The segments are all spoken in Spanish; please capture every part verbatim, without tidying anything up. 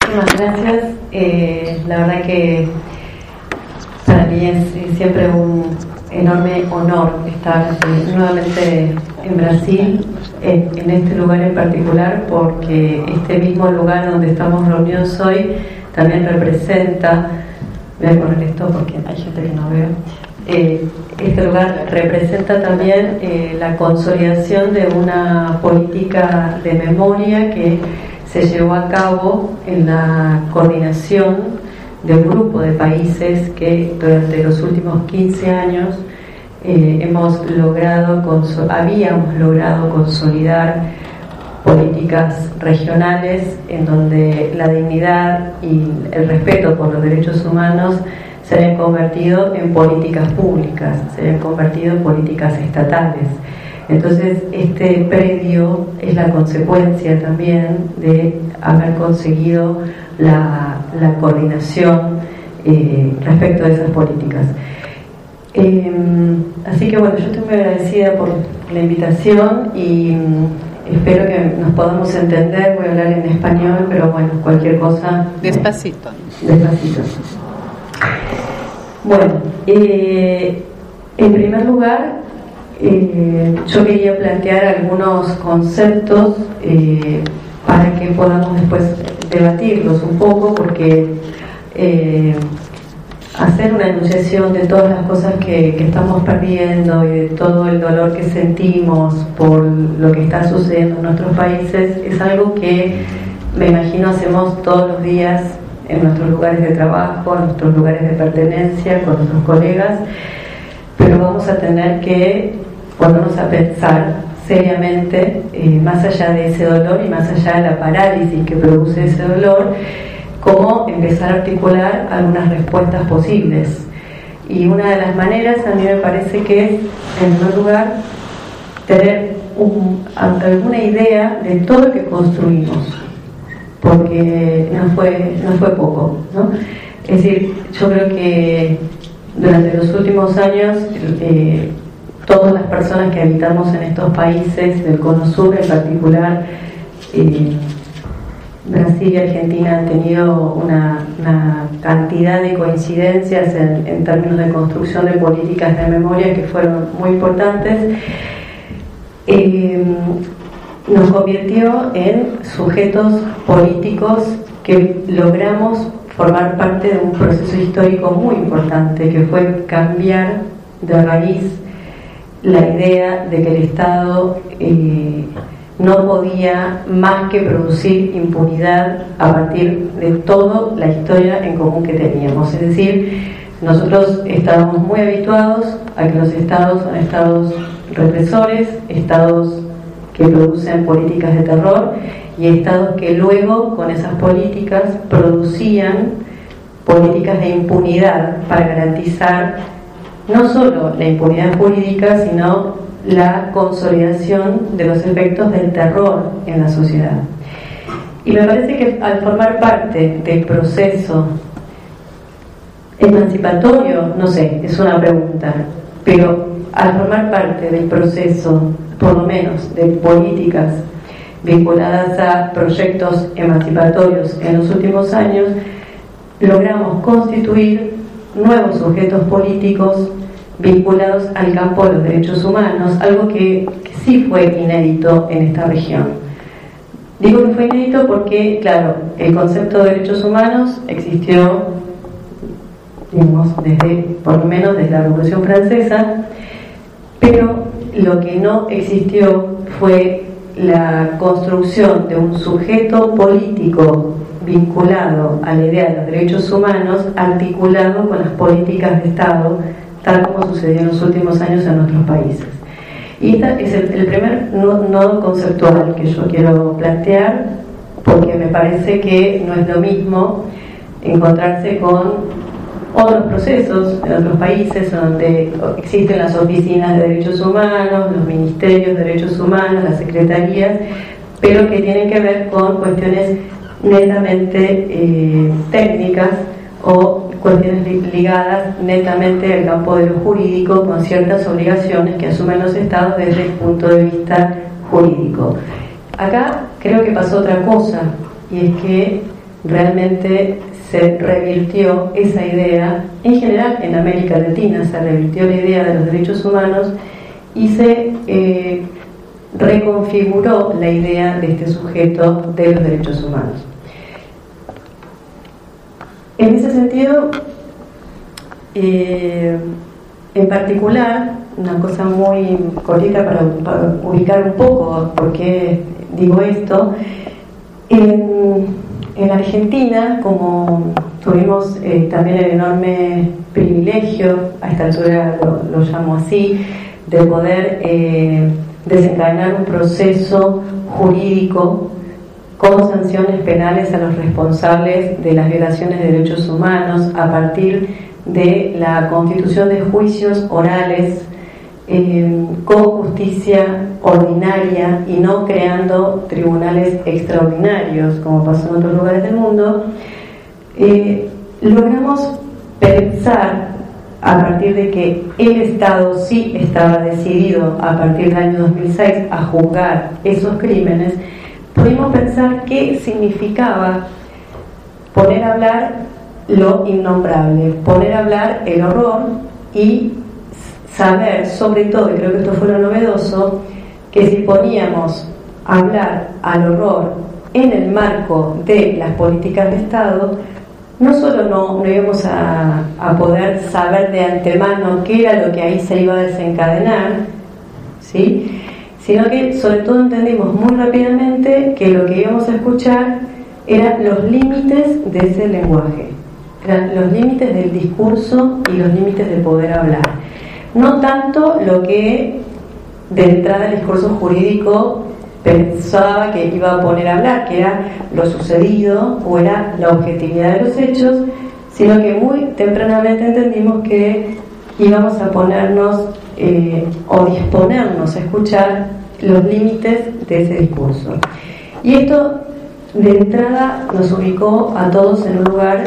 Muchísimas gracias. Eh, la verdad que para mí es siempre un enorme honor estar eh, nuevamente en Brasil, en, en este lugar en particular, porque este mismo lugar donde estamos reunidos hoy también representa, voy a poner esto porque hay gente que no veo, eh, este lugar representa también eh, la consolidación de una política de memoria que se llevó a cabo en la coordinación de un grupo de países que durante los últimos quince años eh, hemos logrado, habíamos logrado consolidar políticas regionales en donde la dignidad y el respeto por los derechos humanos se habían convertido en políticas públicas, se habían convertido en políticas estatales. Entonces, este predio es la consecuencia también de haber conseguido la, la coordinación eh, respecto de esas políticas. Eh, así que bueno, yo estoy muy agradecida por la invitación y espero que nos podamos entender. Voy a hablar en español, pero bueno, cualquier cosa... Despacito. Despacito. Bueno, eh, en primer lugar... Eh, yo quería plantear algunos conceptos eh, para que podamos después debatirlos un poco, porque eh, hacer una enunciación de todas las cosas que, que estamos perdiendo y de todo el dolor que sentimos por lo que está sucediendo en nuestros países es algo que me imagino hacemos todos los días en nuestros lugares de trabajo, en nuestros lugares de pertenencia, con nuestros colegas, pero vamos a tener que ponernos a pensar seriamente, eh, más allá de ese dolor y más allá de la parálisis que produce ese dolor, cómo empezar a articular algunas respuestas posibles. Y una de las maneras, a mí me parece que es, en primer lugar, tener un, alguna idea de todo lo que construimos, porque no fue, no fue poco, ¿no? Es decir, yo creo que durante los últimos años eh, todas las personas que habitamos en estos países del Cono Sur, en particular eh, Brasil y Argentina, han tenido una, una cantidad de coincidencias en, en términos de construcción de políticas de memoria que fueron muy importantes. Eh, nos convirtió en sujetos políticos que logramos formar parte de un proceso histórico muy importante, que fue cambiar de raíz la idea de que el Estado eh, no podía más que producir impunidad a partir de toda la historia en común que teníamos. Es decir, nosotros estábamos muy habituados a que los estados son estados represores, estados que producen políticas de terror y estados que luego con esas políticas producían políticas de impunidad para garantizar no solo la impunidad jurídica, sino la consolidación de los efectos del terror en la sociedad. Y me parece que al formar parte del proceso emancipatorio, no sé, es una pregunta, pero al formar parte del proceso, por lo menos de políticas vinculadas a proyectos emancipatorios en los últimos años, logramos constituir nuevos sujetos políticos vinculados al campo de los derechos humanos, algo que, que sí fue inédito en esta región. Digo que fue inédito porque, claro, el concepto de derechos humanos existió, digamos, desde, por lo menos desde la Revolución Francesa, pero lo que no existió fue la construcción de un sujeto político vinculado a la idea de los derechos humanos, articulado con las políticas de Estado, tal como sucedió en los últimos años en nuestros países. Y este es el, el primer nodo conceptual que yo quiero plantear, porque me parece que no es lo mismo encontrarse con otros procesos en otros países donde existen las oficinas de derechos humanos, los ministerios de derechos humanos, las secretarías, pero que tienen que ver con cuestiones netamente eh, técnicas o cuestiones ligadas netamente al campo de lo jurídico, con ciertas obligaciones que asumen los estados desde el punto de vista jurídico. Acá creo que pasó otra cosa, y es que realmente se revirtió esa idea, en general en América Latina se revirtió la idea de los derechos humanos y se eh, reconfiguró la idea de este sujeto de los derechos humanos. En ese sentido, eh, en particular, una cosa muy cortita para, para ubicar un poco por qué digo esto, en, en Argentina, como tuvimos eh, también el enorme privilegio, a esta altura lo, lo llamo así, de poder eh, desencadenar un proceso jurídico con sanciones penales a los responsables de las violaciones de derechos humanos a partir de la constitución de juicios orales eh, con justicia ordinaria y no creando tribunales extraordinarios como pasó en otros lugares del mundo, eh, logramos pensar a partir de que el Estado sí estaba decidido a partir del año dos mil seis a juzgar esos crímenes. Pudimos pensar qué significaba poner a hablar lo innombrable, poner a hablar el horror y saber, sobre todo, y creo que esto fue lo novedoso, que si poníamos a hablar al horror en el marco de las políticas de Estado, no solo no, no íbamos a, a poder saber de antemano qué era lo que ahí se iba a desencadenar, ¿sí?, sino que sobre todo entendimos muy rápidamente que lo que íbamos a escuchar eran los límites de ese lenguaje, eran los límites del discurso y los límites de poder hablar. No tanto lo que de entrada el discurso jurídico pensaba que iba a poner a hablar, que era lo sucedido o era la objetividad de los hechos, sino que muy tempranamente entendimos que íbamos a ponernos eh, o disponernos a escuchar los límites de ese discurso. Y esto de entrada nos ubicó a todos en un lugar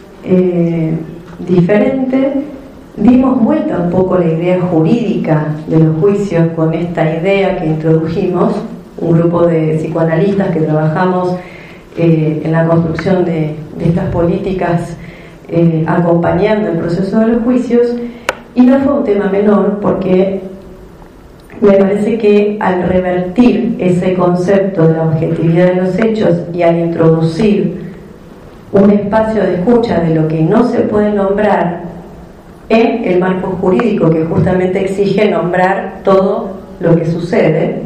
eh, diferente. Dimos vuelta un poco a la idea jurídica de los juicios con esta idea que introdujimos, un grupo de psicoanalistas que trabajamos eh, en la construcción de, de estas políticas eh, acompañando el proceso de los juicios, y no fue un tema menor porque me parece que al revertir ese concepto de la objetividad de los hechos y al introducir un espacio de escucha de lo que no se puede nombrar en el marco jurídico que justamente exige nombrar todo lo que sucede,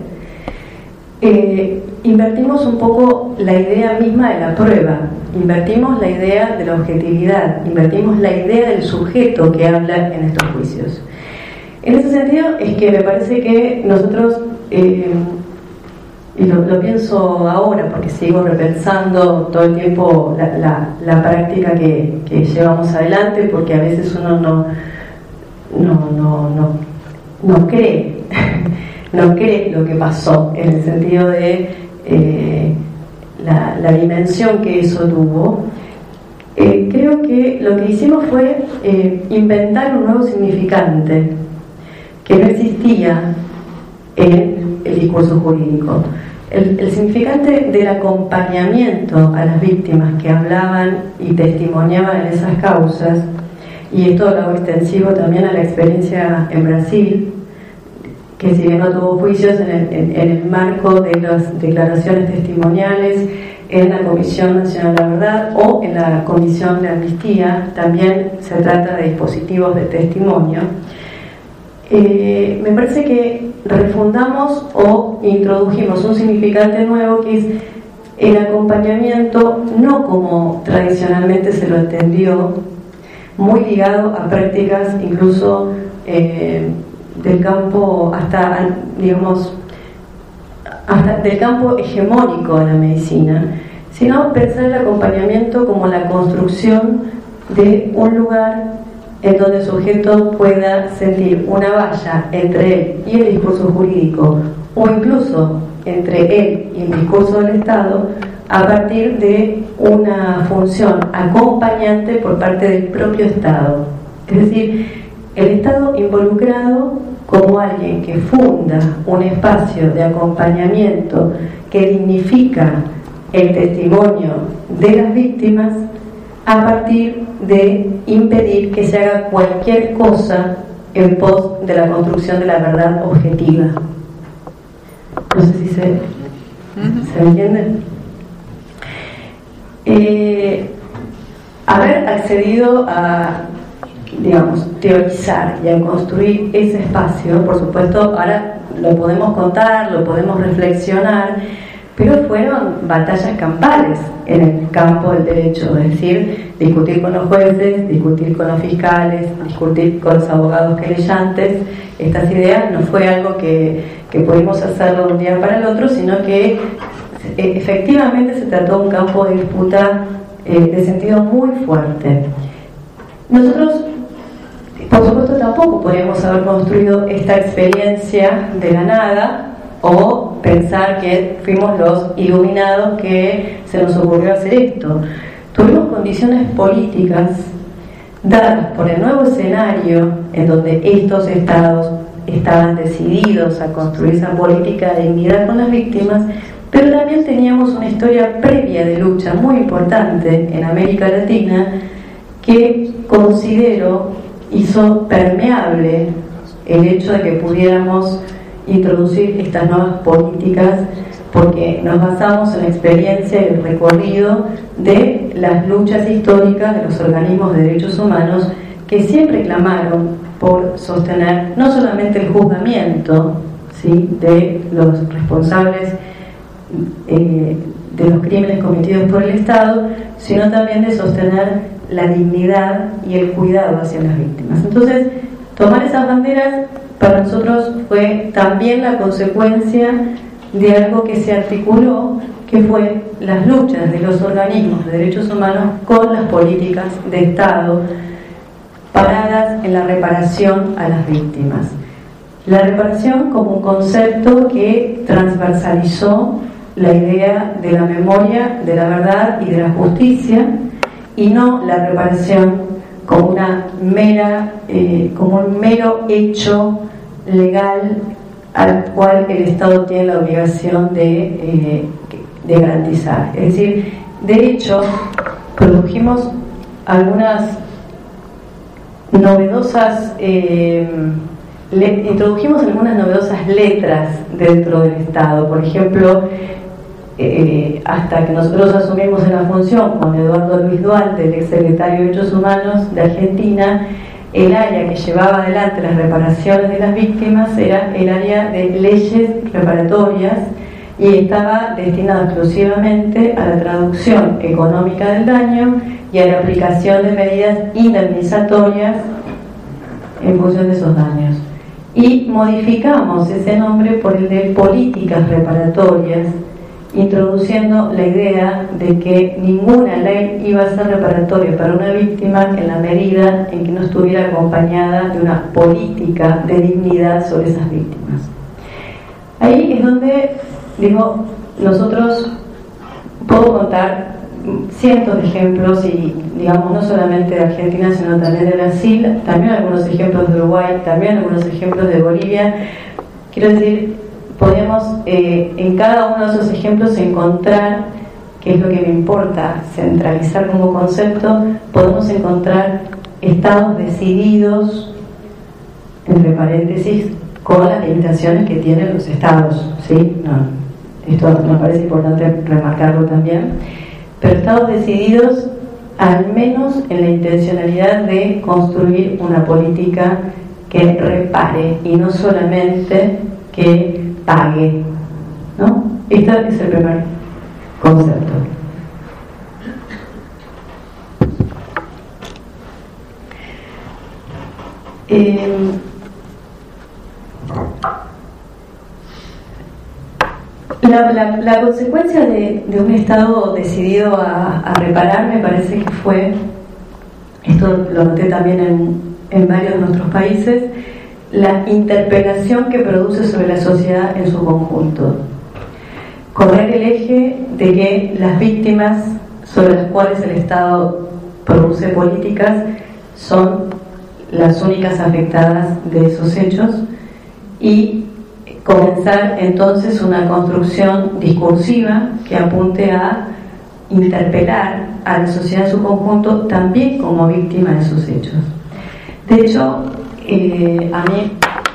eh, invertimos un poco la idea misma de la prueba, invertimos la idea de la objetividad, invertimos la idea del sujeto que habla en estos juicios. En ese sentido es que me parece que nosotros, eh, y lo, lo pienso ahora porque sigo repensando todo el tiempo la, la, la práctica que, que llevamos adelante, porque a veces uno no, no, no, no, no cree, no cree lo que pasó, en el sentido de eh, la, la dimensión que eso tuvo. Eh, creo que lo que hicimos fue eh, inventar un nuevo significante que no existía en el discurso jurídico. El, el significante del acompañamiento a las víctimas que hablaban y testimoniaban en esas causas, y esto lo hago extensivo también a la experiencia en Brasil, que si bien no tuvo juicios en el, en, en el marco de las declaraciones testimoniales en la Comisión Nacional de la Verdad o en la Comisión de Amnistía, también se trata de dispositivos de testimonio. Eh, me parece que refundamos o introdujimos un significante nuevo, que es el acompañamiento, no como tradicionalmente se lo entendió, muy ligado a prácticas incluso eh, del campo hasta, digamos, hasta del campo hegemónico de la medicina, sino pensar el acompañamiento como la construcción de un lugar en donde el sujeto pueda sentir una valla entre él y el discurso jurídico, o incluso entre él y el discurso del Estado, a partir de una función acompañante por parte del propio Estado. Es decir, el Estado involucrado como alguien que funda un espacio de acompañamiento que dignifica el testimonio de las víctimas a partir de impedir que se haga cualquier cosa en pos de la construcción de la verdad objetiva. No sé si se, ¿se entiende? Eh, haber accedido a, digamos, teorizar y a construir ese espacio, por supuesto, ahora lo podemos contar, lo podemos reflexionar, pero fueron batallas campales en el campo del derecho, es decir, discutir con los jueces, discutir con los fiscales, discutir con los abogados querellantes. Estas ideas no fue algo que, que pudimos hacerlo de un día para el otro, sino que efectivamente se trató de un campo de disputa eh, de sentido muy fuerte. Nosotros, por supuesto, tampoco podríamos haber construido esta experiencia de la nada, o pensar que fuimos los iluminados que se nos ocurrió hacer esto. Tuvimos condiciones políticas dadas por el nuevo escenario en donde estos estados estaban decididos a construir esa política de dignidad con las víctimas, pero también teníamos una historia previa de lucha muy importante en América Latina que considero hizo permeable el hecho de que pudiéramos introducir estas nuevas políticas, porque nos basamos en la experiencia y el recorrido de las luchas históricas de los organismos de derechos humanos que siempre clamaron por sostener no solamente el juzgamiento, ¿sí?, de los responsables eh, de los crímenes cometidos por el Estado, sino también de sostener la dignidad y el cuidado hacia las víctimas. Entonces, tomar esas banderas para nosotros fue también la consecuencia de algo que se articuló, que fue las luchas de los organismos de derechos humanos con las políticas de Estado paradas en la reparación a las víctimas. La reparación como un concepto que transversalizó la idea de la memoria, de la verdad y de la justicia, y no la reparación como una mera, eh, como un mero hecho legal al cual el Estado tiene la obligación de, eh, de garantizar. Es decir, de hecho, produjimos algunas novedosas, eh, le, introdujimos algunas novedosas letras dentro del Estado. Por ejemplo, eh, hasta que nosotros asumimos en la función con Eduardo Luis Duarte, el exsecretario de Derechos Humanos de Argentina, el área que llevaba adelante las reparaciones de las víctimas era el área de leyes reparatorias y estaba destinado exclusivamente a la traducción económica del daño y a la aplicación de medidas indemnizatorias en función de esos daños. Y modificamos ese nombre por el de políticas reparatorias, introduciendo la idea de que ninguna ley iba a ser reparatoria para una víctima en la medida en que no estuviera acompañada de una política de dignidad sobre esas víctimas. Ahí es donde, digo, nosotros puedo contar cientos de ejemplos y, digamos, no solamente de Argentina, sino también de Brasil, también algunos ejemplos de Uruguay, también algunos ejemplos de Bolivia. Quiero decir, podemos eh, en cada uno de esos ejemplos encontrar, que es lo que me importa centralizar como concepto, podemos encontrar estados decididos, entre paréntesis, con las limitaciones que tienen los estados, ¿sí? No, esto me parece importante remarcarlo también, pero estados decididos al menos en la intencionalidad de construir una política que repare y no solamente que pague, ¿no? Este es el primer concepto. Eh, la, la, la consecuencia de, de un Estado decidido a, a reparar me parece que fue, esto lo noté también en, en varios de nuestros países, la interpelación que produce sobre la sociedad en su conjunto. Correr el eje de que las víctimas sobre las cuales el Estado produce políticas son las únicas afectadas de esos hechos y comenzar entonces una construcción discursiva que apunte a interpelar a la sociedad en su conjunto también como víctima de sus hechos. De hecho, eh, a mí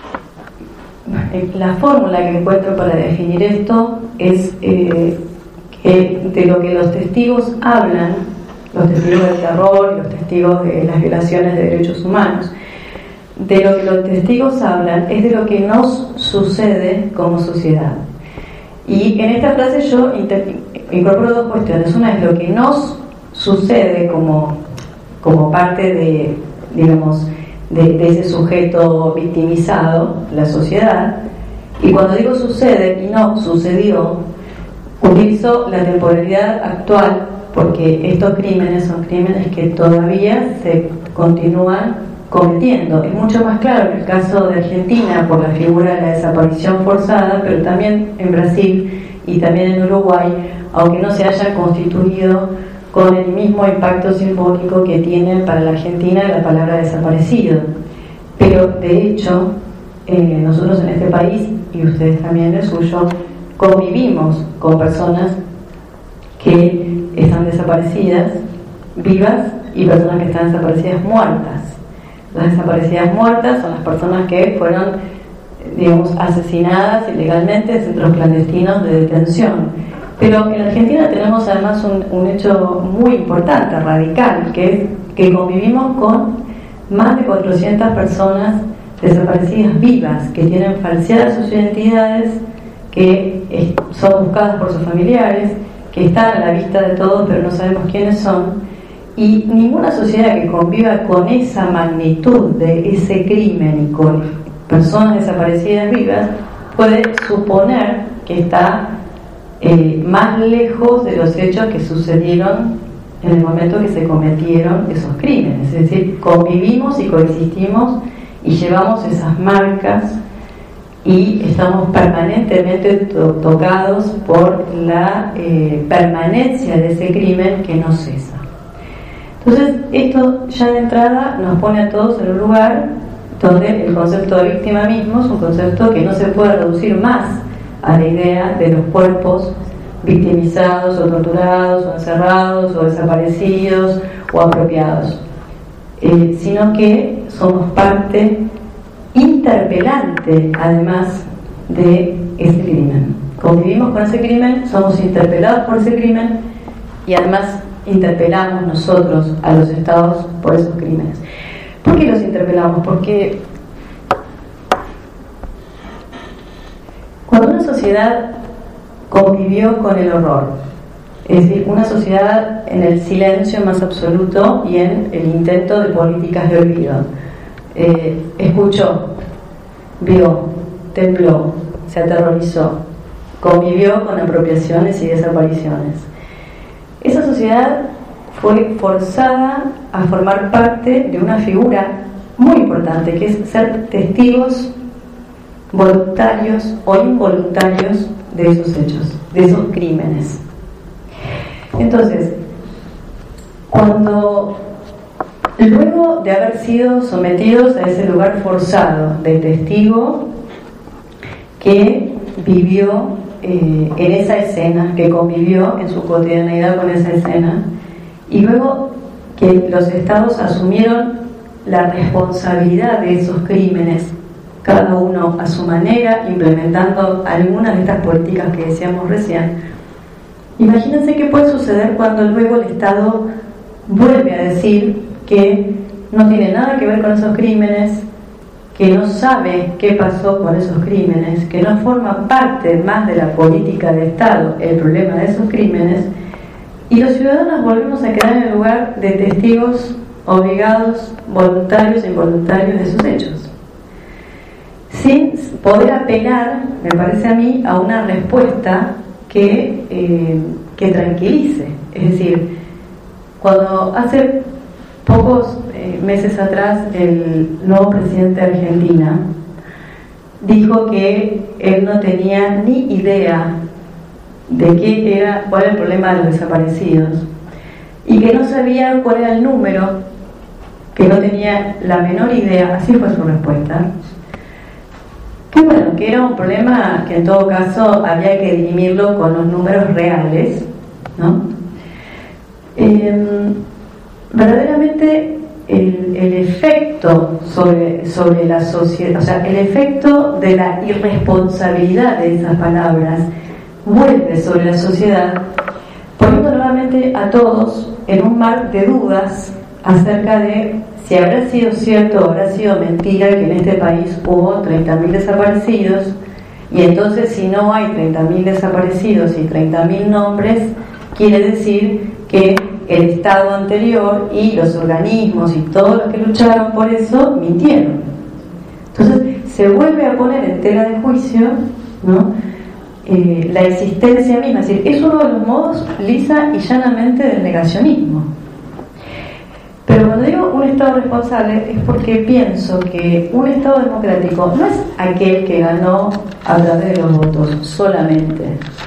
la fórmula que encuentro para definir esto es eh, que de lo que los testigos hablan, los testigos del terror y los testigos de las violaciones de derechos humanos, de lo que los testigos hablan es de lo que nos sucede como sociedad. Y en esta frase yo incorporo dos cuestiones. Una es lo que nos sucede como, como parte de, digamos, de, de ese sujeto victimizado, la sociedad. Y cuando digo sucede y no sucedió, utilizo la temporalidad actual, porque estos crímenes son crímenes que todavía se continúan cometiendo. Es mucho más claro en el caso de Argentina por la figura de la desaparición forzada, pero también en Brasil y también en Uruguay, aunque no se haya constituido con el mismo impacto simbólico que tiene para la Argentina la palabra desaparecido. Pero de hecho, eh, nosotros en este país, y ustedes también en el suyo, convivimos con personas que están desaparecidas, vivas, y personas que están desaparecidas muertas. Las desaparecidas muertas son las personas que fueron, digamos, asesinadas ilegalmente en centros clandestinos de detención. Pero en Argentina tenemos además un, un hecho muy importante, radical, que es que convivimos con más de cuatrocientas personas desaparecidas vivas, que tienen falseadas sus identidades, que son buscadas por sus familiares, que están a la vista de todos pero no sabemos quiénes son. Y ninguna sociedad que conviva con esa magnitud de ese crimen y con personas desaparecidas vivas puede suponer que está eh, más lejos de los hechos que sucedieron en el momento que se cometieron esos crímenes. Es decir, convivimos y coexistimos y llevamos esas marcas y estamos permanentemente to- tocados por la eh, permanencia de ese crimen que no cesa. Entonces, esto ya de entrada nos pone a todos en un lugar donde el concepto de víctima mismo es un concepto que no se puede reducir más a la idea de los cuerpos victimizados o torturados o encerrados o desaparecidos o apropiados, eh, sino que somos parte interpelante además de ese crimen. Convivimos con ese crimen, somos interpelados por ese crimen y además interpelamos nosotros a los estados por esos crímenes. ¿Por qué los interpelamos? Porque cuando una sociedad convivió con el horror, es decir, una sociedad en el silencio más absoluto y en el intento de políticas de olvido, eh, escuchó, vio, tembló, se aterrorizó, convivió con apropiaciones y desapariciones. Esa sociedad fue forzada a formar parte de una figura muy importante, que es ser testigos voluntarios o involuntarios de esos hechos, de esos crímenes. Entonces, cuando luego de haber sido sometidos a ese lugar forzado de testigo que vivió Eh, en esa escena, que convivió en su cotidianeidad con esa escena, y luego que los estados asumieron la responsabilidad de esos crímenes, cada uno a su manera, implementando algunas de estas políticas que decíamos recién. Imagínense qué puede suceder cuando luego el Estado vuelve a decir que no tiene nada que ver con esos crímenes, que no sabe qué pasó con esos crímenes, que no forma parte más de la política de Estado el problema de esos crímenes, y los ciudadanos volvemos a quedar en el lugar de testigos obligados, voluntarios e involuntarios de sus hechos, sin poder apelar, me parece a mí, a una respuesta que, eh, que tranquilice. Es decir, cuando hace pocos eh, meses atrás el nuevo presidente de Argentina dijo que él no tenía ni idea de qué era, cuál era el problema de los desaparecidos y que no sabía cuál era el número, que no tenía la menor idea, así fue su respuesta, que bueno, que era un problema que en todo caso había que dirimirlo con los números reales, ¿no? Eh, verdaderamente el, el efecto sobre, sobre la sociedad, o sea, el efecto de la irresponsabilidad de esas palabras vuelve sobre la sociedad, poniendo nuevamente a todos en un mar de dudas acerca de si habrá sido cierto o habrá sido mentira que en este país hubo treinta mil desaparecidos, y entonces si no hay treinta mil desaparecidos y treinta mil nombres, quiere decir que el Estado anterior y los organismos y todos los que lucharon por eso mintieron. Entonces se vuelve a poner en tela de juicio, ¿no?, eh, la existencia misma. Es decir, es uno de los modos lisa y llanamente del negacionismo. Pero cuando digo un Estado responsable es porque pienso que un Estado democrático no es aquel que ganó a través de los votos solamente.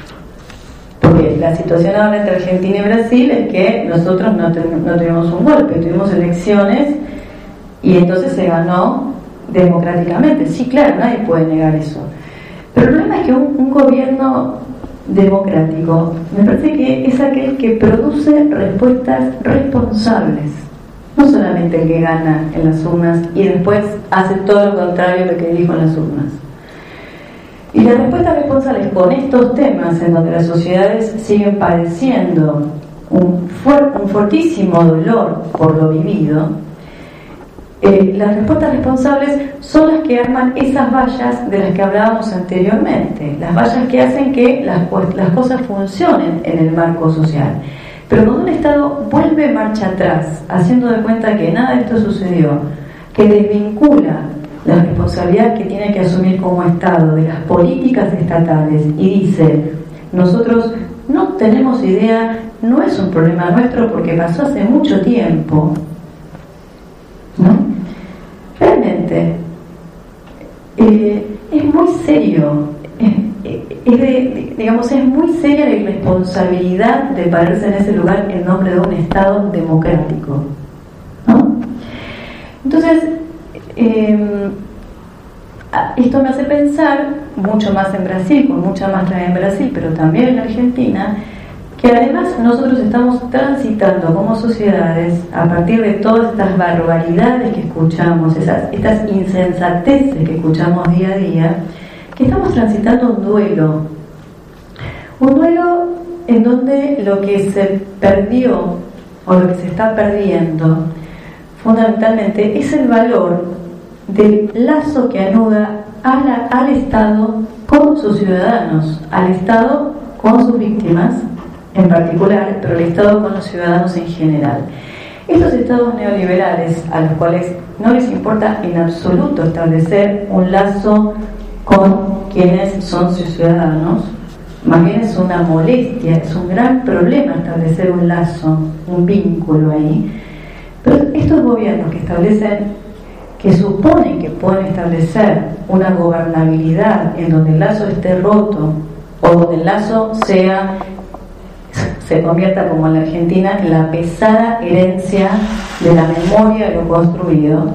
Porque la situación ahora entre Argentina y Brasil es que nosotros no, ten, no tuvimos un golpe, tuvimos elecciones y entonces se ganó democráticamente. Sí, claro, nadie puede negar eso. Pero el problema es que un, un gobierno democrático me parece que es aquel que produce respuestas responsables, no solamente el que gana en las urnas y después hace todo lo contrario de lo que dijo en las urnas. Y las respuestas responsables con estos temas en donde las sociedades siguen padeciendo un, fuer, un fortísimo dolor por lo vivido, eh, las respuestas responsables son las que arman esas vallas de las que hablábamos anteriormente, las vallas que hacen que las, las cosas funcionen en el marco social. Pero cuando un Estado vuelve marcha atrás, haciendo de cuenta que nada de esto sucedió, que desvincula la responsabilidad que tiene que asumir como Estado de las políticas estatales y dice, nosotros no tenemos idea, no es un problema nuestro porque pasó hace mucho tiempo, ¿no? Realmente eh, es muy serio, es, es de, digamos, es muy seria la irresponsabilidad de pararse en ese lugar en nombre de un Estado democrático, ¿no? Entonces, Eh, esto me hace pensar, mucho más en Brasil, con mucha más claridad en Brasil, pero también en Argentina, que además nosotros estamos transitando como sociedades, a partir de todas estas barbaridades que escuchamos, esas, estas insensateces que escuchamos día a día, que estamos transitando un duelo. Un duelo en donde lo que se perdió, o lo que se está perdiendo, fundamentalmente es el valor del lazo que anuda a la, al Estado con sus ciudadanos, al Estado con sus víctimas en particular, pero el Estado con los ciudadanos en general. Estos estados neoliberales, a los cuales no les importa en absoluto establecer un lazo con quienes son sus ciudadanos, más bien es una molestia, es un gran problema establecer un lazo, un vínculo ahí. Pero estos gobiernos que establecen, que suponen que pueden establecer una gobernabilidad en donde el lazo esté roto o donde el lazo sea, se convierta, como en la Argentina, en la pesada herencia de la memoria de lo construido,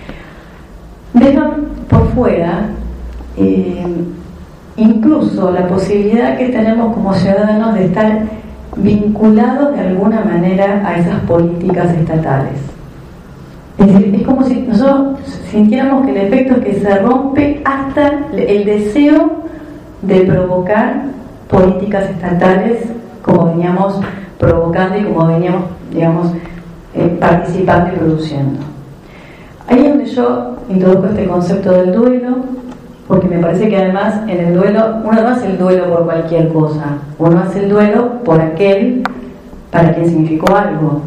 dejan por fuera eh, incluso la posibilidad que tenemos como ciudadanos de estar vinculados de alguna manera a esas políticas estatales. Es decir, es como si nosotros sintiéramos que el efecto es que se rompe hasta el deseo de provocar políticas estatales como veníamos provocando y como veníamos, digamos, eh, participando y produciendo. Ahí es donde yo introduzco este concepto del duelo, porque me parece que además en el duelo, uno no hace el duelo por cualquier cosa, uno hace el duelo por aquel para quien significó algo.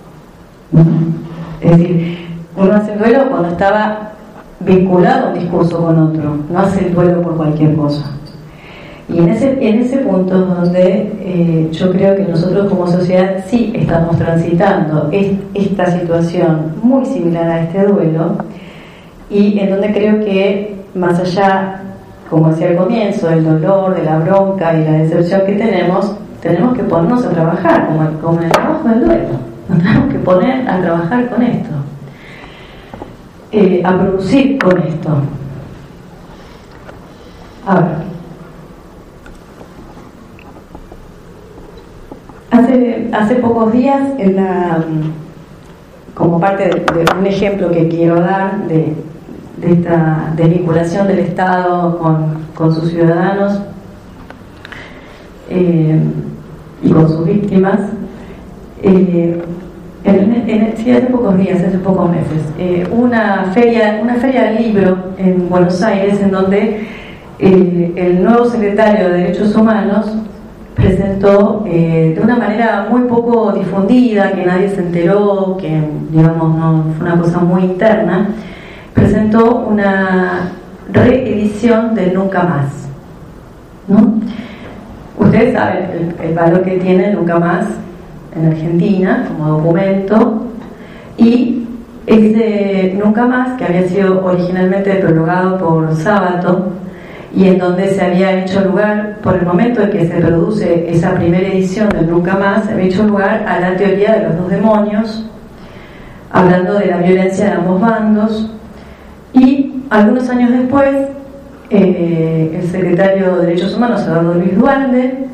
Es decir, uno hace el duelo cuando estaba vinculado a un discurso con otro, no hace el duelo por cualquier cosa. Y en ese, en ese punto es donde eh, yo creo que nosotros como sociedad sí estamos transitando es, esta situación muy similar a este duelo, y en donde creo que más allá, como decía al comienzo, del dolor, de la bronca y la decepción que tenemos, tenemos que ponernos a trabajar, como, como en el trabajo del duelo, nos tenemos que poner a trabajar con esto, eh, a producir con esto. A ver. Hace, hace pocos días, en la, como parte de, de un ejemplo que quiero dar de, de esta desvinculación del Estado con, con sus ciudadanos eh, y con sus víctimas, eh, en, en, sí, hace pocos días, hace pocos meses, eh, una feria, una feria de libro en Buenos Aires, en donde eh, el nuevo secretario de Derechos Humanos presentó eh, de una manera muy poco difundida, que nadie se enteró, que digamos no fue una cosa muy interna, presentó una reedición del Nunca Más, ¿no? Ustedes saben el, el valor que tiene el Nunca Más en Argentina como documento, y ese Nunca Más, que había sido originalmente prologado por Sábato, y en donde se había hecho lugar, por el momento en que se produce esa primera edición del Nunca Más, se había hecho lugar a la teoría de los dos demonios, hablando de la violencia de ambos bandos, y algunos años después, eh, el secretario de Derechos Humanos, Eduardo Luis Duhalde,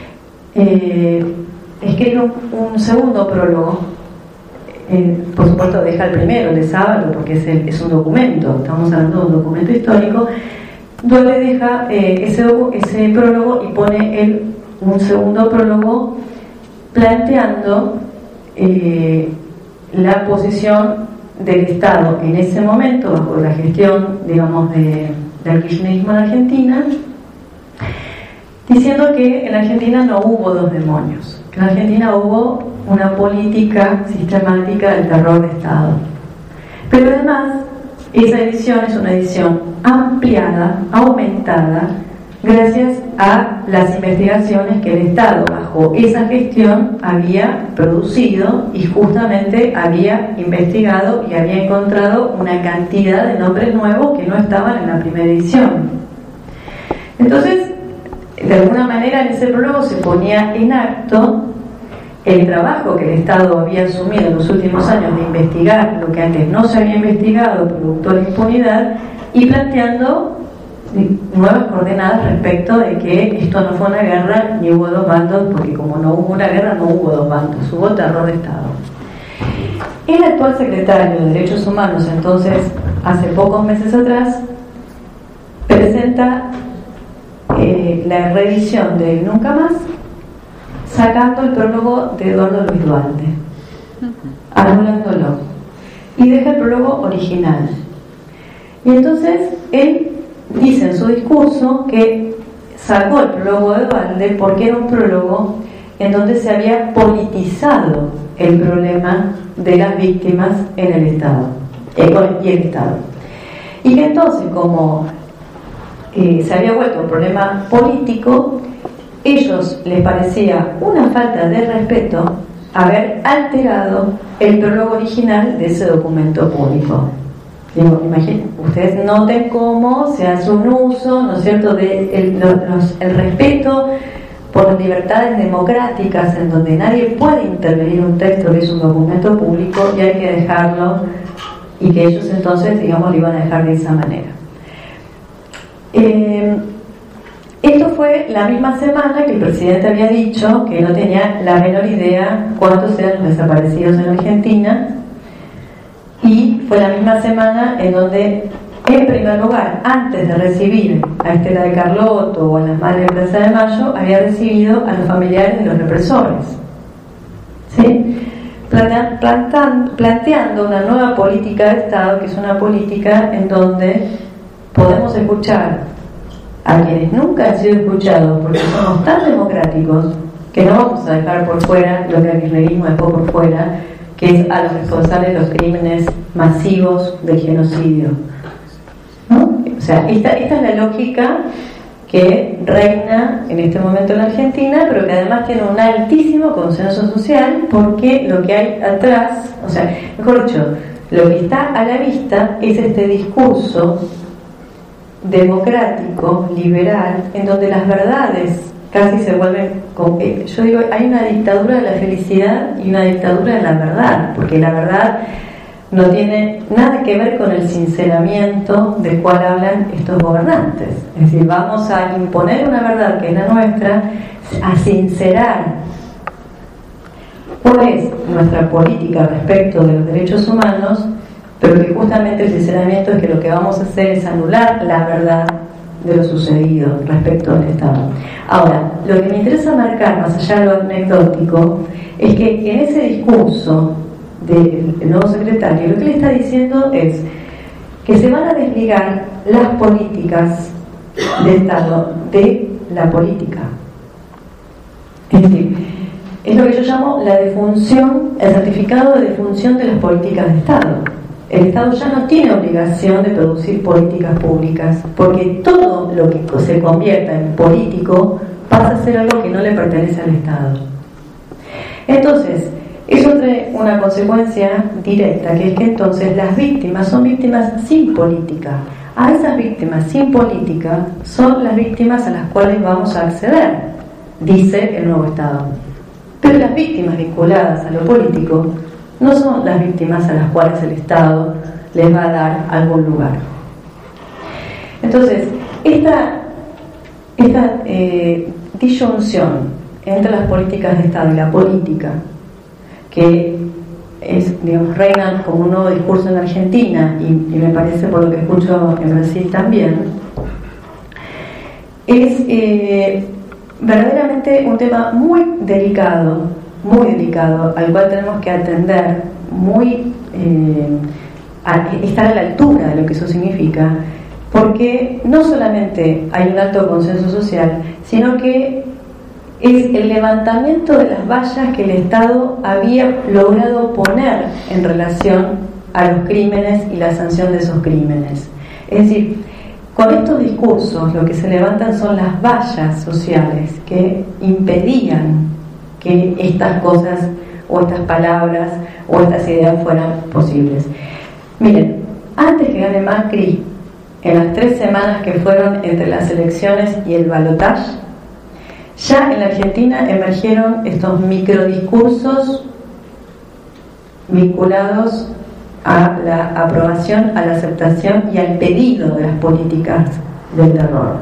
eh, escribe un, un segundo prólogo. Eh, por supuesto deja el primero, el de Sábado, porque es, el, es un documento, estamos hablando de un documento histórico, donde deja eh, ese, ese prólogo y pone el, un segundo prólogo planteando eh, la posición del Estado en ese momento, bajo la gestión, digamos, de, del kirchnerismo en Argentina, diciendo que en Argentina no hubo dos demonios, que en Argentina hubo una política sistemática del terror de Estado. Pero además, esa edición es una edición ampliada, aumentada, gracias a las investigaciones que el Estado, bajo esa gestión, había producido y justamente había investigado y había encontrado una cantidad de nombres nuevos que no estaban en la primera edición. Entonces, de alguna manera en ese prólogo se ponía en acto el trabajo que el Estado había asumido en los últimos años de investigar lo que antes no se había investigado, producto de la impunidad, y planteando nuevas coordenadas respecto de que esto no fue una guerra ni hubo dos bandos, porque como no hubo una guerra no hubo dos bandos, hubo terror de Estado. El actual secretario de Derechos Humanos, entonces, hace pocos meses atrás, presenta eh, la revisión del Nunca Más, sacando el prólogo de Eduardo Luis Duhalde, anulándolo, y deja el prólogo original. Y entonces él dice en su discurso que sacó el prólogo de Duhalde porque era un prólogo en donde se había politizado el problema de las víctimas en el Estado, eh, y el Estado. Y que entonces, como eh, se había vuelto un problema político, ellos les parecía una falta de respeto haber alterado el prólogo original de ese documento público. Digo, imaginen, ustedes noten cómo se hace un uso, ¿no es cierto?, de el, los, el respeto por las libertades democráticas, en donde nadie puede intervenir un texto que es un documento público y hay que dejarlo, y que ellos entonces, digamos, lo iban a dejar de esa manera. Eh, Esto fue la misma semana que el presidente había dicho que no tenía la menor idea cuántos eran los desaparecidos en Argentina, y fue la misma semana en donde, en primer lugar, antes de recibir a Estela de Carlotto o a las madres de Plaza de Mayo, había recibido a los familiares de los represores, ¿sí? Plantean, plantan, planteando una nueva política de Estado, que es una política en donde podemos escuchar a quienes nunca han sido escuchados, porque somos tan democráticos que no vamos a dejar por fuera lo que el kirchnerismo dejó por fuera, que es a los responsables de los crímenes masivos del genocidio, ¿no? O sea, esta, esta es la lógica que reina en este momento en la Argentina, pero que además tiene un altísimo consenso social, porque lo que hay atrás, o sea, mejor dicho, lo que está a la vista es este discurso democrático, liberal, en donde las verdades casi se vuelven, yo digo, hay una dictadura de la felicidad y una dictadura de la verdad, porque la verdad no tiene nada que ver con el sinceramiento del cual hablan estos gobernantes. Es decir, vamos a imponer una verdad que es la nuestra, a sincerar cuál es nuestra política respecto de los derechos humanos, pero que justamente el sinceramiento es que lo que vamos a hacer es anular la verdad de lo sucedido respecto al Estado. Ahora, lo que me interesa marcar, más allá de lo anecdótico, es que en ese discurso del nuevo secretario, lo que le está diciendo es que se van a desligar las políticas de Estado de la política. Es decir, es lo que yo llamo la defunción, el certificado de defunción de las políticas de Estado. El Estado ya no tiene obligación de producir políticas públicas, porque todo lo que se convierta en político pasa a ser algo que no le pertenece al Estado. Entonces, eso trae una consecuencia directa, que es que entonces las víctimas son víctimas sin política. A esas víctimas sin política son las víctimas a las cuales vamos a acceder, dice el nuevo Estado. Pero las víctimas vinculadas a lo político no son las víctimas a las cuales el Estado les va a dar algún lugar. Entonces, esta, esta eh, disyunción entre las políticas de Estado y la política, que es, digamos, reina como un nuevo discurso en Argentina y, y me parece, por lo que escucho, en Brasil también, es eh, verdaderamente un tema muy delicado, muy delicado, al cual tenemos que atender, muy eh, a, estar a la altura de lo que eso significa, porque no solamente hay un alto consenso social, sino que es el levantamiento de las vallas que el Estado había logrado poner en relación a los crímenes y la sanción de esos crímenes. Es decir, con estos discursos lo que se levantan son las vallas sociales que impedían que estas cosas o estas palabras o estas ideas fueran posibles. Miren, antes que gane Macri, en las tres semanas que fueron entre las elecciones y el balotaje, ya en la Argentina emergieron estos microdiscursos vinculados a la aprobación, a la aceptación y al pedido de las políticas del terror.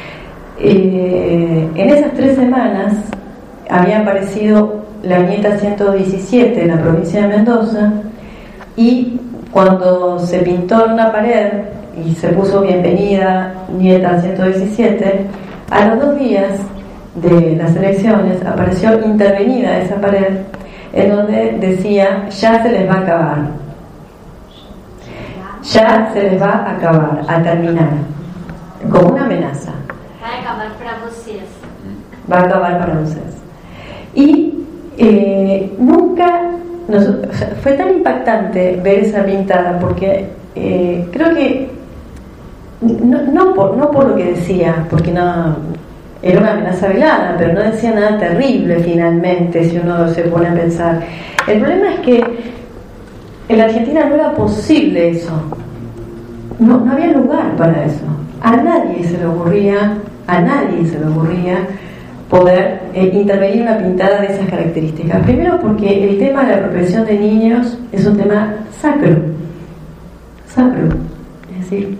Eh, en esas tres semanas había aparecido la Nieta ciento diecisiete en la provincia de Mendoza, y cuando se pintó en una pared y se puso bienvenida Nieta ciento diecisiete, a los dos días de las elecciones apareció intervenida esa pared en donde decía: ya se les va a acabar, ya se les va a acabar, a terminar, como una amenaza. Va a acabar para ustedes. Va a acabar para ustedes. Y eh, nunca nos, o sea, fue tan impactante ver esa pintada, porque eh, creo que no, no, por, no por lo que decía, porque no era una amenaza velada, pero no decía nada terrible finalmente, si uno se pone a pensar. El problema es que en la Argentina no era posible eso, no, no había lugar para eso. A nadie se le ocurría, a nadie se le ocurría poder eh, intervenir en una pintada de esas características. Primero porque el tema de la apropiación de niños es un tema sacro, sacro, es decir,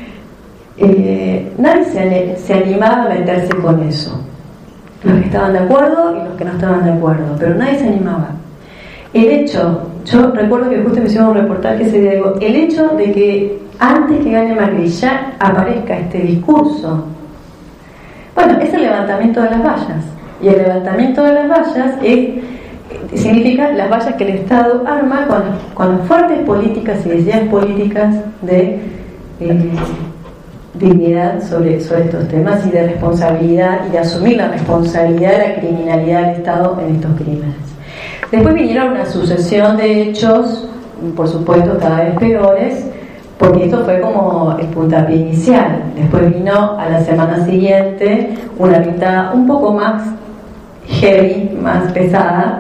eh, nadie se, se animaba a meterse con eso, los que estaban de acuerdo y los que no estaban de acuerdo, pero nadie se animaba. El hecho, yo recuerdo que justo me hicieron un reportaje ese día, digo, el hecho de que antes que gane Macri ya aparezca este discurso, bueno, es el levantamiento de las vallas, y el levantamiento de las vallas es, significa las vallas que el Estado arma con, con las fuertes políticas y decisiones políticas de eh, dignidad sobre, sobre estos temas, y de responsabilidad, y de asumir la responsabilidad de la criminalidad del Estado en estos crímenes. Después vinieron una sucesión de hechos, por supuesto cada vez peores, porque esto fue como el puntapié inicial. Después vino a la semana siguiente una pintada un poco más heavy, más pesada,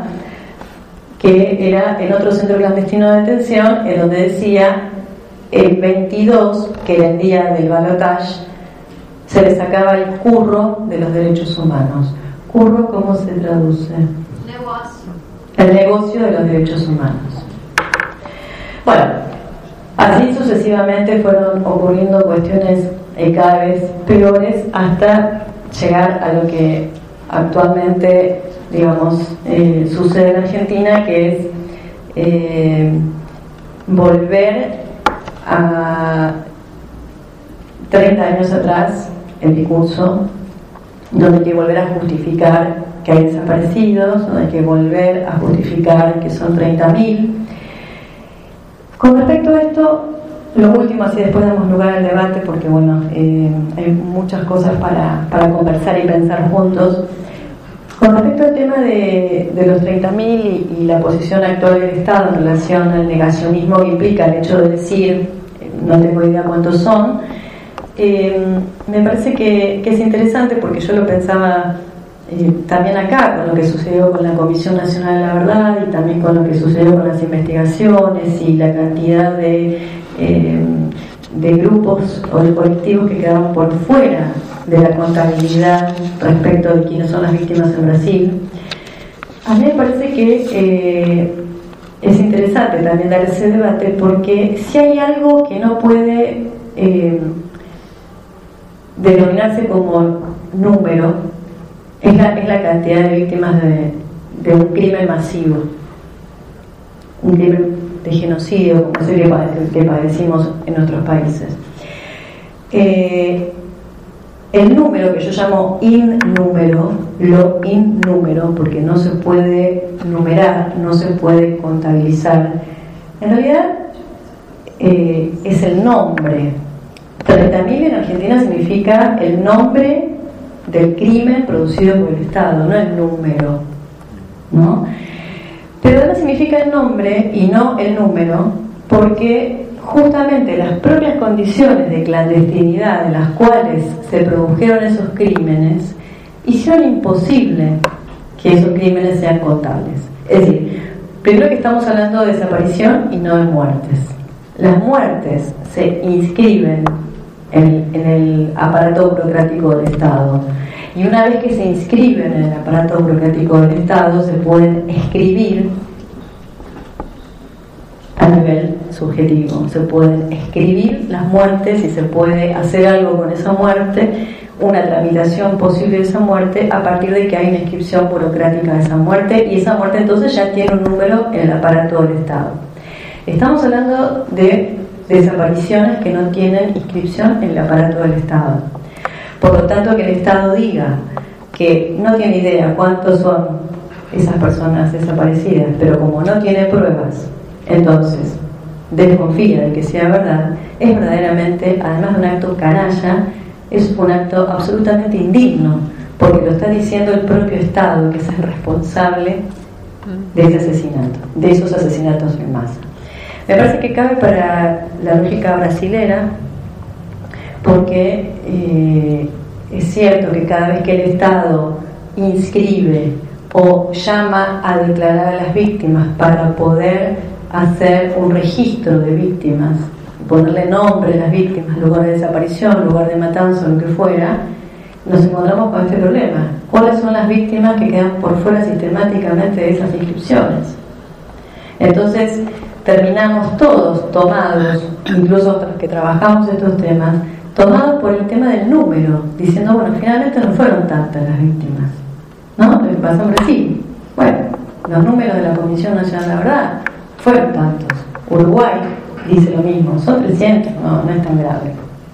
que era en otro centro clandestino de detención, en donde decía el veintidós, que era el día del balotaje, se le sacaba el curro de los derechos humanos. ¿Curro cómo se traduce? Negocio. El negocio de los derechos humanos. Bueno, sucesivamente fueron ocurriendo cuestiones eh, cada vez peores hasta llegar a lo que actualmente, digamos, eh, sucede en Argentina, que es eh, volver a treinta años atrás el discurso, donde hay que volver a justificar que hay desaparecidos, donde hay que volver a justificar que son treinta mil. Con respecto a esto, lo último, así después damos lugar al debate, porque bueno, eh, hay muchas cosas para, para conversar y pensar juntos. Con respecto al tema de, de los treinta mil y, y la posición actual del Estado en relación al negacionismo que implica el hecho de decir, no tengo idea cuántos son, eh, me parece que, que es interesante, porque yo lo pensaba eh, también acá, con lo que sucedió con la Comisión Nacional de la Verdad y también con lo que sucedió con las investigaciones y la cantidad de, eh, de grupos o de colectivos que quedaban por fuera de la contabilidad respecto de quiénes son las víctimas en Brasil. A mí me parece que eh, es interesante también dar ese debate, porque si hay algo que no puede eh, denominarse como número, es la, es la cantidad de víctimas de, de un crimen masivo, un crimen de genocidio, como es el que, pade- que padecimos en nuestros países. Eh, el número, que yo llamo innúmero, lo innúmero, porque no se puede numerar, no se puede contabilizar, en realidad eh, es el nombre. treinta mil en Argentina significa el nombre del crimen producido por el Estado, no el número, ¿no? Pero además significa el nombre y no el número, porque justamente las propias condiciones de clandestinidad en las cuales se produjeron esos crímenes hicieron imposible que esos crímenes sean contables. Es decir, primero que estamos hablando de desaparición y no de muertes. Las muertes se inscriben en, en el aparato burocrático del Estado, y una vez que se inscriben en el aparato burocrático del Estado se pueden escribir a nivel subjetivo, se pueden escribir las muertes y se puede hacer algo con esa muerte, una tramitación posible de esa muerte a partir de que hay una inscripción burocrática de esa muerte, y esa muerte entonces ya tiene un número en el aparato del Estado. Estamos hablando de desapariciones que no tienen inscripción en el aparato del Estado. Por lo tanto, que el Estado diga que no tiene idea cuántos son esas personas desaparecidas, pero como no tiene pruebas, entonces desconfía de que sea verdad, es verdaderamente, además de un acto canalla, es un acto absolutamente indigno, porque lo está diciendo el propio Estado, que es el responsable de ese asesinato, de esos asesinatos en masa. Me parece que cabe para la lógica brasilera, porque eh, es cierto que cada vez que el Estado inscribe o llama a declarar a las víctimas para poder hacer un registro de víctimas, ponerle nombre a las víctimas, lugar de desaparición, lugar de matanza, lo que fuera, nos encontramos con este problema. ¿Cuáles son las víctimas que quedan por fuera sistemáticamente de esas inscripciones? Entonces terminamos todos tomados, incluso los que trabajamos estos temas, tomados por el tema del número, diciendo, bueno, finalmente no fueron tantas las víctimas, ¿no? Lo que pasó en Brasil. Bueno, los números de la Comisión Nacional de la Verdad fueron tantos. Uruguay dice lo mismo, son trescientos, no, no es tan grave.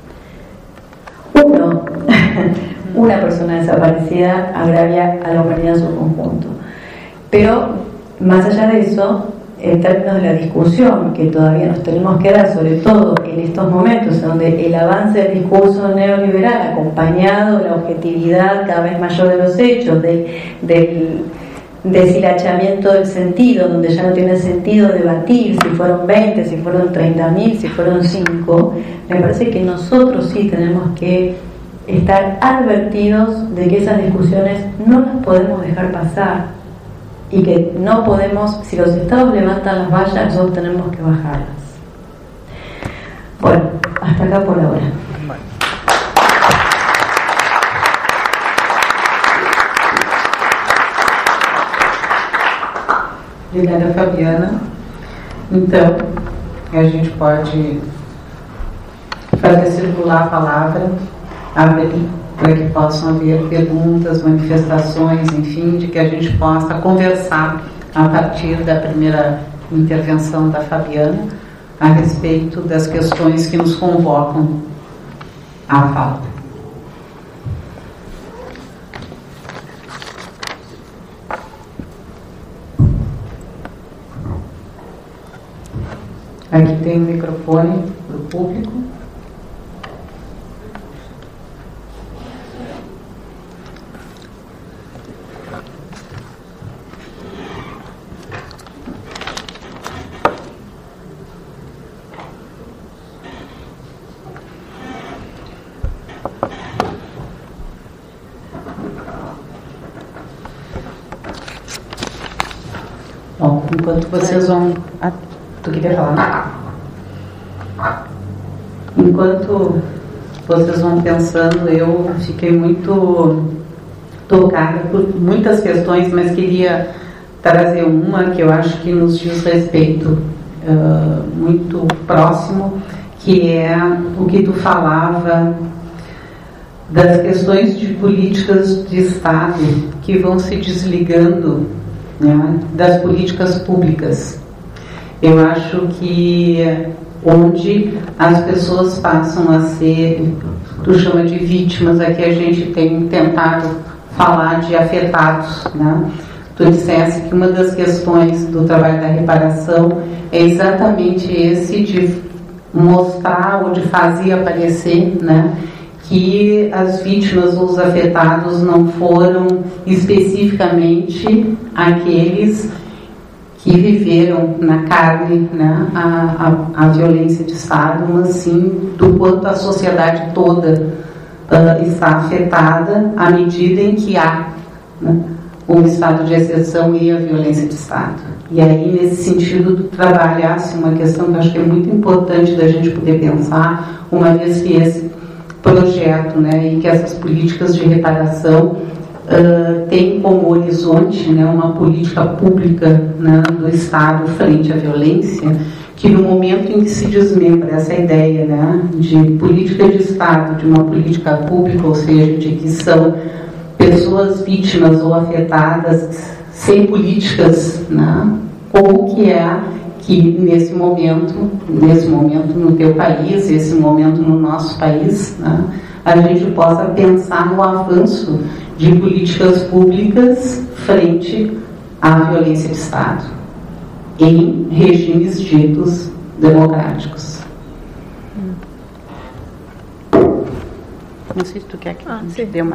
Uno, una persona desaparecida agravia a la humanidad en su conjunto. Pero, más allá de eso, en términos de la discusión que todavía nos tenemos que dar, sobre todo en estos momentos donde el avance del discurso neoliberal, acompañado de la objetividad cada vez mayor de los hechos, del, del deshilachamiento del sentido, donde ya no tiene sentido debatir si fueron veinte, si fueron treinta mil, si fueron cinco, me parece que nosotros sí tenemos que estar advertidos de que esas discusiones no las podemos dejar pasar, y que no podemos, si los estados levantan las vallas, nosotros tenemos que bajarlas. Bueno, hasta acá por ahora. Obrigada, Fabiana. Então, a gente pode fazer circular a palavra, abrir para que possam haver perguntas, manifestações, enfim, de que a gente possa conversar a partir da primeira intervenção da Fabiana a respeito das questões que nos convocam à fala. Aqui tem um microfone para o público. Bom, enquanto vocês vão... Ah, tu queria falar? Enquanto vocês vão pensando, eu fiquei muito tocada por muitas questões, mas queria trazer uma que eu acho que nos diz respeito uh, muito próximo, que é o que tu falava das questões de políticas de Estado que vão se desligando, né, das políticas públicas. Eu acho que onde as pessoas passam a ser, tu chama de vítimas, aqui a gente tem tentado falar de afetados, né? Tu disseste que uma das questões do trabalho da reparação é exatamente esse de mostrar ou de fazer aparecer, né, que as vítimas ou os afetados não foram especificamente aqueles que viveram na carne, né, a, a, a violência de Estado, mas sim do quanto a sociedade toda uh, está afetada à medida em que há, né, um estado de exceção e a violência de Estado. E aí, nesse sentido, trabalhar-se uma questão que eu acho que é muito importante da gente poder pensar, uma vez que esse projeto, né, e que essas políticas de reparação Uh, tem como horizonte, né, uma política pública, né, do Estado frente à violência, que no momento em que se desmembra essa ideia, né, de política de Estado, de uma política pública, ou seja, de que são pessoas vítimas ou afetadas sem políticas, né, como que é que nesse momento, nesse momento no teu país, esse momento no nosso país, né, a gente possa pensar no avanço de políticas públicas frente à violência de Estado em regimes ditos democráticos. Não sei se tu quer que ah, te dê uma...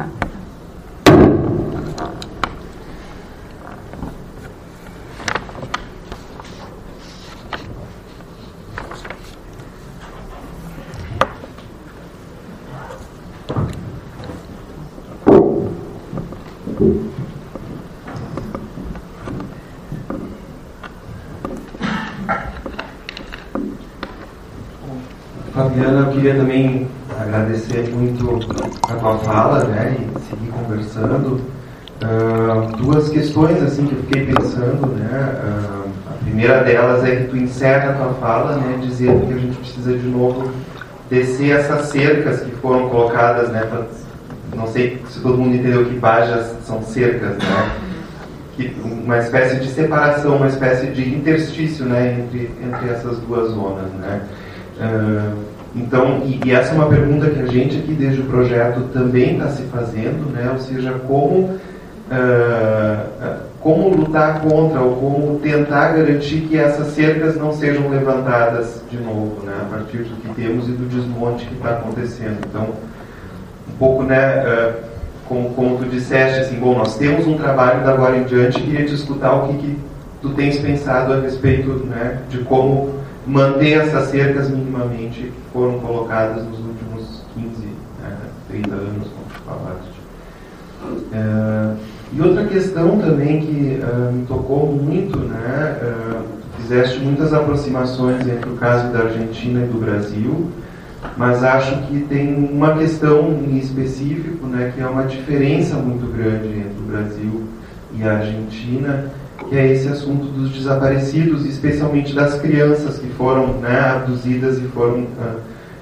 Fabiana, eu queria também agradecer muito a tua fala, né, e seguir conversando. Uh, duas questões assim que eu fiquei pensando, né. Uh, a primeira delas é que tu encerra a tua fala, né, dizendo que a gente precisa de novo descer essas cercas que foram colocadas, né, pra, não sei se todo mundo entendeu que bajas são cercas, né, que, uma espécie de separação, uma espécie de interstício, né, entre, entre essas duas zonas, né. Uh, então, e, e essa é uma pergunta que a gente aqui desde o projeto também está se fazendo, né? Ou seja, como, uh, como lutar contra ou como tentar garantir que essas cercas não sejam levantadas de novo, né? A partir do que temos e do desmonte que está acontecendo. Então, um pouco, né, uh, como, como tu disseste, assim, bom, nós temos um trabalho da agora em diante, queria te escutar o que, que tu tens pensado a respeito, né, de como manter essas cercas minimamente que foram colocadas nos últimos quinze, né, trinta anos, como tu falaste. Uh, e outra questão também que uh, me tocou muito, né, uh, fizeste muitas aproximações entre o caso da Argentina e do Brasil, mas acho que tem uma questão em específico, né, que é uma diferença muito grande entre o Brasil e a Argentina, que é esse assunto dos desaparecidos, especialmente das crianças que foram, né, abduzidas e foram uh,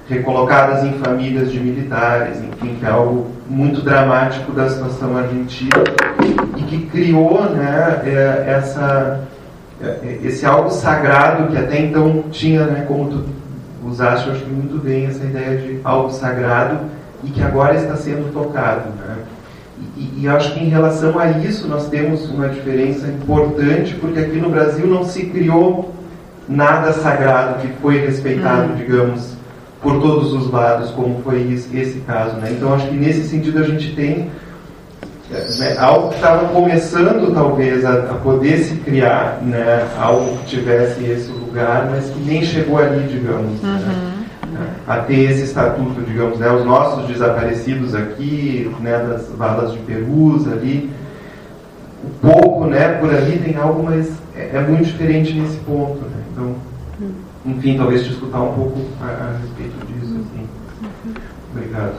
recolocadas em famílias de militares, enfim, que é algo muito dramático da situação argentina e que criou, né, essa, esse algo sagrado que até então tinha, né, como tu usaste, eu acho que muito bem essa ideia de algo sagrado e que agora está sendo tocado, né? E, e acho que em relação a isso nós temos uma diferença importante, porque aqui no Brasil não se criou nada sagrado que foi respeitado, hum. digamos, por todos os lados, como foi esse caso, né? Então acho que nesse sentido a gente tem, né, algo que estava começando talvez a, a poder se criar, né, algo que tivesse esse lugar, mas que nem chegou ali, digamos, uhum. né, a ter esse estatuto, digamos, né, os nossos desaparecidos aqui, né, das balas de Perus ali, um pouco, né, por ali tem algo, mas é, é muito diferente nesse ponto, né? Então, enfim, talvez te escutar um pouco a, a respeito disso, assim. Obrigado.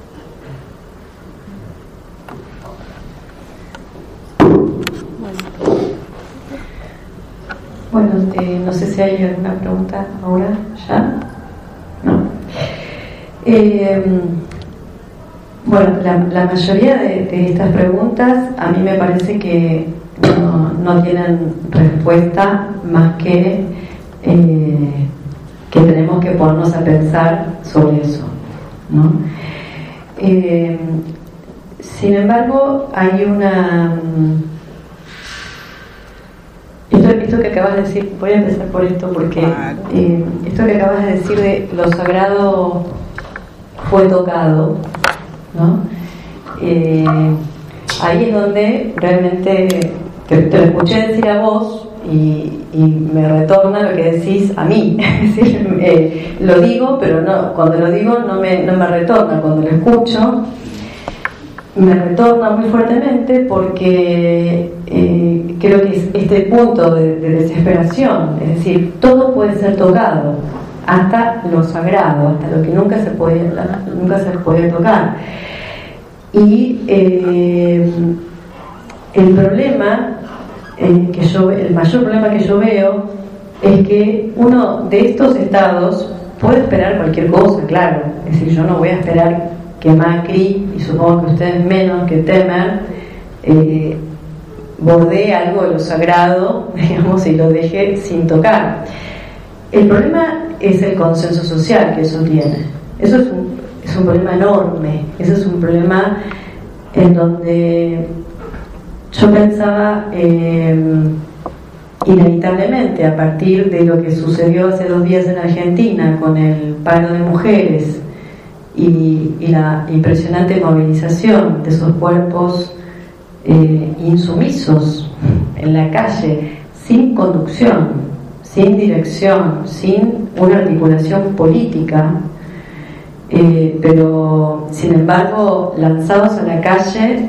Bueno, eh, no sé si hay alguna pregunta ahora, ya. No. Eh, bueno, la, la mayoría de, de estas preguntas a mí me parece que no, no tienen respuesta más que eh, que tenemos que ponernos a pensar sobre eso, ¿no? Eh, sin embargo, hay una... Esto, esto que acabas de decir, voy a empezar por esto porque eh, esto que acabas de decir de lo sagrado fue tocado, ¿no? Eh, ahí es donde realmente te, te lo escuché decir a vos y, y me retorna lo que decís a mí. Es decir, eh, lo digo, pero no, cuando lo digo no me, no me retorna, cuando lo escucho me retorna muy fuertemente porque eh, creo que es este punto de, de desesperación, es decir, todo puede ser tocado, hasta lo sagrado, hasta lo que nunca se puede, nunca se puede tocar. Y eh, el problema eh, que yo, el mayor problema que yo veo es que uno de estos estados puede esperar cualquier cosa, claro, es decir, yo no voy a esperar que Macri, y supongo que ustedes menos que Temer, eh, bordee algo de lo sagrado, digamos, y lo deje sin tocar. El problema es el consenso social que eso tiene. Eso es un, es un problema enorme. Eso es un problema en donde yo pensaba eh, inevitablemente, a partir de lo que sucedió hace dos días en Argentina con el paro de mujeres, Y, y la impresionante movilización de esos cuerpos eh, insumisos en la calle, sin conducción, sin dirección, sin una articulación política, eh, pero sin embargo lanzados a la calle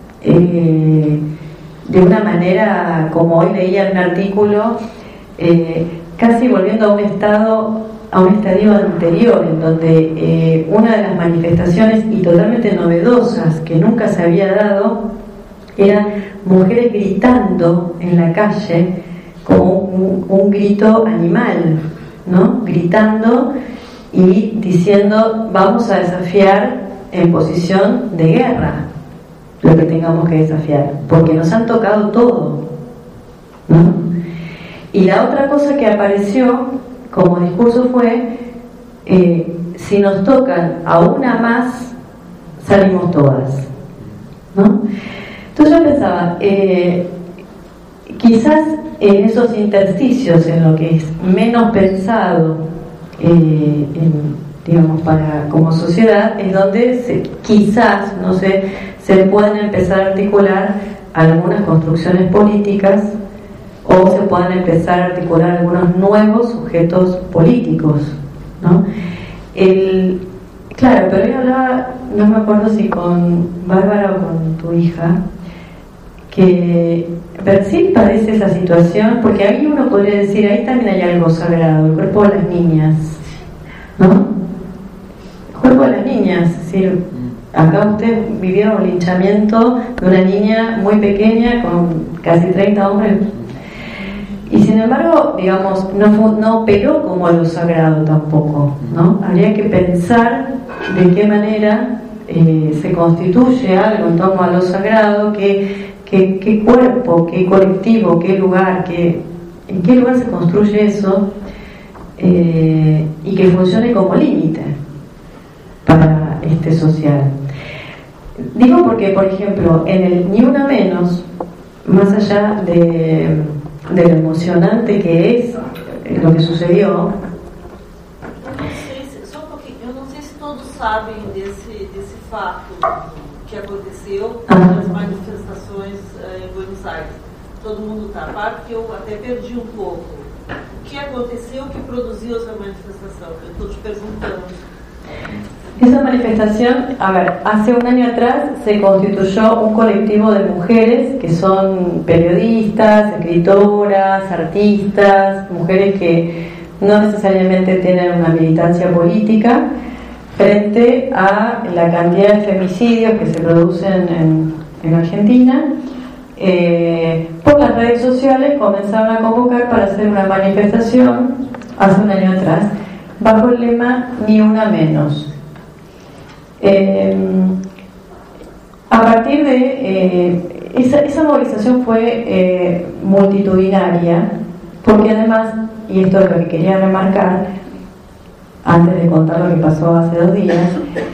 eh, de una manera, como hoy leía en un artículo, eh, casi volviendo a un estado a un estadio anterior, en donde eh, una de las manifestaciones y totalmente novedosas que nunca se había dado eran mujeres gritando en la calle como un, un grito animal, ¿no? Gritando y diciendo vamos a desafiar en posición de guerra lo que tengamos que desafiar, porque nos han tocado todo, ¿no? Y la otra cosa que apareció como discurso fue eh, si nos tocan a una más salimos todas, ¿no? Entonces yo pensaba eh, quizás en esos intersticios, en lo que es menos pensado eh, en, digamos para como sociedad, es donde se, quizás, no sé, se pueden empezar a articular algunas construcciones políticas o se puedan empezar a articular algunos nuevos sujetos políticos, ¿no? El, claro, pero yo hablaba, no me acuerdo si con Bárbara o con tu hija, que sí parece esa situación, porque ahí uno podría decir, ahí también hay algo sagrado, el cuerpo de las niñas, ¿no? El cuerpo de las niñas, es decir, acá ustedes vivieron un linchamiento de una niña muy pequeña con casi treinta hombres. y sin embargo, digamos, no, no operó como a lo sagrado tampoco, ¿no? Habría que pensar de qué manera eh, se constituye algo en torno a lo sagrado, qué, qué, qué cuerpo, qué colectivo, qué lugar, qué, en qué lugar se construye eso, eh, y que funcione como límite para este social. Digo porque, por ejemplo, en el Ni Una Menos, más allá de, de lo emocionante que es lo que sucedió. Eu não sei se, só um pouquinho, eu não sei se todos sabem desse, desse fato que aconteceu nas manifestações uh, em Buenos Aires. Todo mundo está a par, porque eu até perdi um pouco. O que aconteceu que produziu essa manifestação? Eu estou te perguntando. Esa manifestación, a ver, hace un año atrás se constituyó un colectivo de mujeres que son periodistas, escritoras, artistas, mujeres que no necesariamente tienen una militancia política, frente a la cantidad de femicidios que se producen en, en Argentina. Eh, por las redes sociales comenzaron a convocar para hacer una manifestación hace un año atrás bajo el lema Ni Una Menos. Eh, a partir de eh, esa, esa movilización fue eh, multitudinaria, porque además, y esto es lo que quería remarcar antes de contar lo que pasó hace dos días,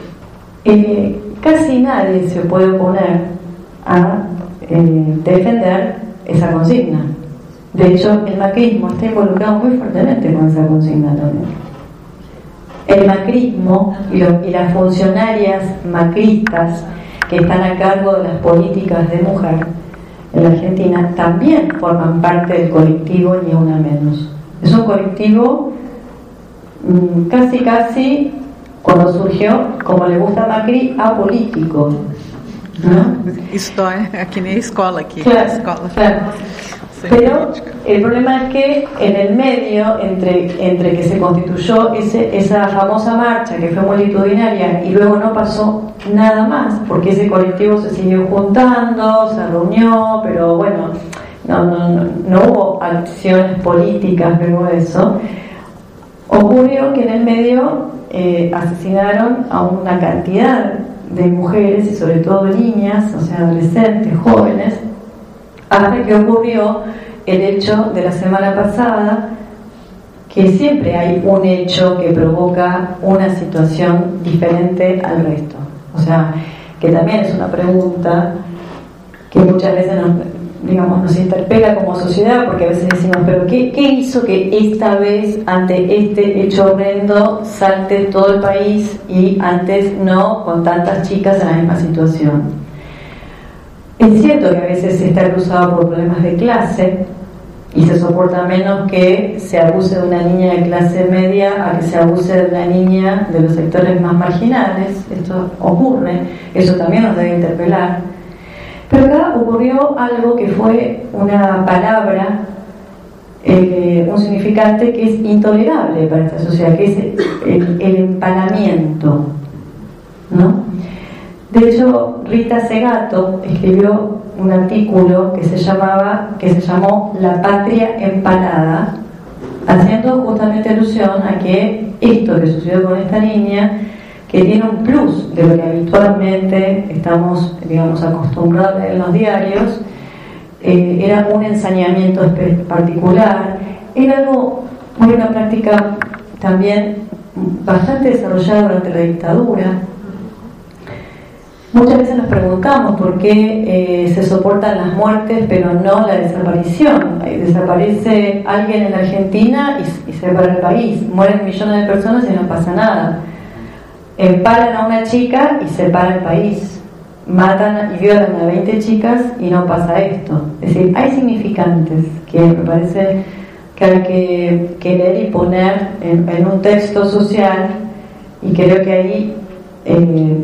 eh, casi nadie se puede oponer a eh, defender esa consigna. De hecho, el macrismo está involucrado muy fuertemente con esa consigna también. El macrismo y, lo, y las funcionarias macristas que están a cargo de las políticas de mujer en la Argentina también forman parte del colectivo Ni Una Menos. Es un colectivo mmm, casi casi, cuando surgió, como le gusta a Macri, apolítico, ¿no? História, aqui nem a escola aqui. Claro, escola. claro. Pero el problema es que en el medio, entre, entre que se constituyó ese, esa famosa marcha que fue multitudinaria y luego no pasó nada más, porque ese colectivo se siguió juntando, se reunió, pero bueno, no, no, no, no hubo acciones políticas luego de eso. Ocurrió que en el medio eh, asesinaron a una cantidad de mujeres y sobre todo niñas, o sea, adolescentes, jóvenes, hasta que ocurrió el hecho de la semana pasada, que siempre hay un hecho que provoca una situación diferente al resto. O sea, que también es una pregunta que muchas veces nos, digamos, nos interpela como sociedad, porque a veces decimos, pero ¿qué, qué hizo que esta vez, ante este hecho horrendo, salte todo el país y antes no, con tantas chicas en la misma situación? Es cierto que a veces se está cruzado por problemas de clase y se soporta menos que se abuse de una niña de clase media a que se abuse de una niña de los sectores más marginales. Esto ocurre, eso también nos debe interpelar. Pero acá ocurrió algo que fue una palabra, eh, un significante que es intolerable para esta sociedad, que es el, el empalamiento, ¿no? De hecho, Rita Segato escribió un artículo que se llamaba, que se llamó La Patria Empalada, haciendo justamente alusión a que esto que sucedió con esta niña, que tiene un plus de lo que habitualmente estamos, digamos, acostumbrados a leer en los diarios, eh, era un ensañamiento particular, era algo, muy una práctica también bastante desarrollada durante la dictadura. Muchas veces nos preguntamos por qué eh, se soportan las muertes pero no la desaparición. Eh, desaparece alguien en la Argentina y, y se va al país, mueren millones de personas y no pasa nada. Empalan a una chica y se para el país, matan y violan a veinte chicas y no pasa esto. Es decir, hay significantes que me parece que hay que, que leer y poner en, en un texto social, y creo que ahí eh,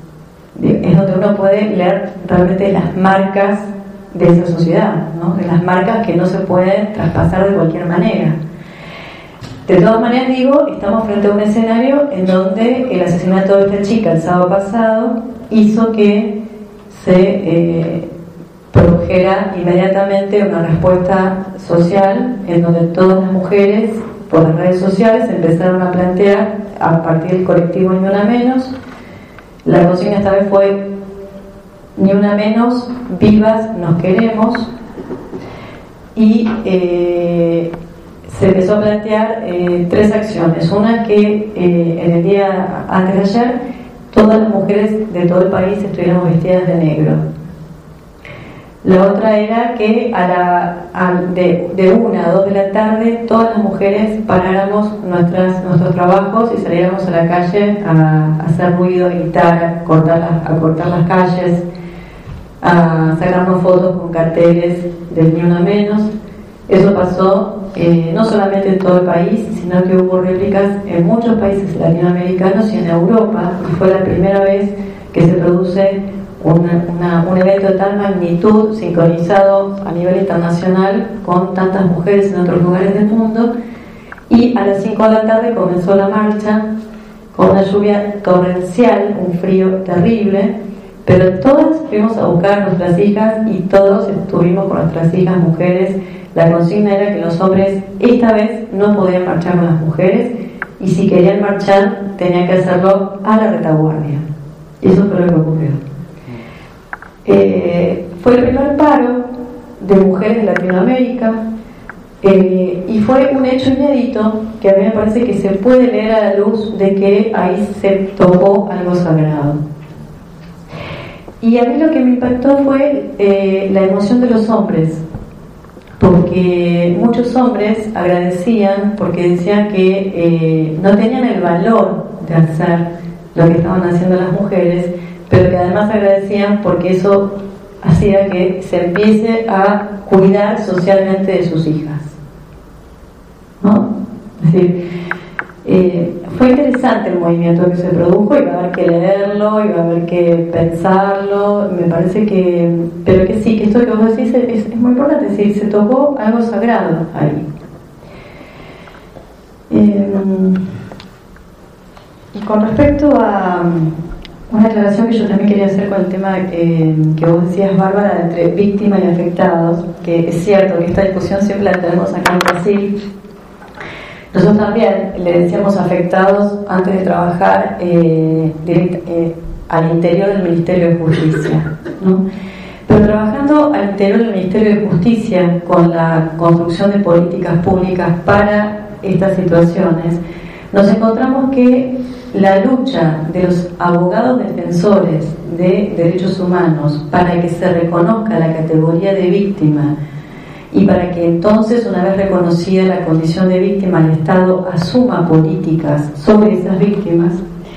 es donde uno puede leer realmente las marcas de esa sociedad, ¿no? De las marcas que no se pueden traspasar de cualquier manera. De todas maneras, digo, estamos frente a un escenario en donde el asesinato de esta chica el sábado pasado hizo que se eh, produjera inmediatamente una respuesta social en donde todas las mujeres por las redes sociales empezaron a plantear a partir del colectivo Ni Una Menos. La consigna esta vez fue Ni Una Menos, vivas nos queremos, y eh, se empezó a plantear eh, tres acciones. Una, que eh, en el día antes de ayer todas las mujeres de todo el país estuviéramos vestidas de negro. La otra era que a la, a, de, de una a dos de la tarde todas las mujeres paráramos nuestras, nuestros trabajos y saliéramos a la calle a, a hacer ruido, a gritar, a cortar, las, a cortar las calles, a sacarnos fotos con carteles del Ni Una Menos. Eso pasó eh, no solamente en todo el país, sino que hubo réplicas en muchos países latinoamericanos y en Europa, y fue la primera vez que se produce una, una, un evento de tal magnitud sincronizado a nivel internacional con tantas mujeres en otros lugares del mundo. Y a las cinco de la tarde comenzó la marcha con una lluvia torrencial, un frío terrible, pero todas fuimos a buscar a nuestras hijas y todos estuvimos con nuestras hijas mujeres. La consigna era que los hombres esta vez no podían marchar con las mujeres, y si querían marchar tenían que hacerlo a la retaguardia. Y eso fue lo que ocurrió. Eh, fue el primer paro de mujeres de Latinoamérica, eh, y fue un hecho inédito que a mí me parece que se puede leer a la luz de que ahí se tocó algo sagrado. Y a mí lo que me impactó fue eh, la emoción de los hombres, porque muchos hombres agradecían, porque decían que eh, no tenían el valor de hacer lo que estaban haciendo las mujeres, pero que además agradecían porque eso hacía que se empiece a cuidar socialmente de sus hijas, ¿no? Es decir, eh, fue interesante el movimiento que se produjo, y va a haber que leerlo, y va a haber que pensarlo, me parece que, pero que sí, que esto que vos decís es, es muy importante, es decir, se tocó algo sagrado ahí. Eh, y con respecto a una aclaración que yo también quería hacer con el tema eh, que vos decías, Bárbara, entre víctimas y afectados, que es cierto que esta discusión siempre la tenemos acá en Brasil. Nosotros también le decíamos afectados antes de trabajar eh, direct, eh, al interior del Ministerio de Justicia, ¿no? Pero trabajando al interior del Ministerio de Justicia con la construcción de políticas públicas para estas situaciones, nos encontramos que la lucha de los abogados defensores de derechos humanos para que se reconozca la categoría de víctima, y para que entonces, una vez reconocida la condición de víctima, el Estado asuma políticas sobre esas víctimas,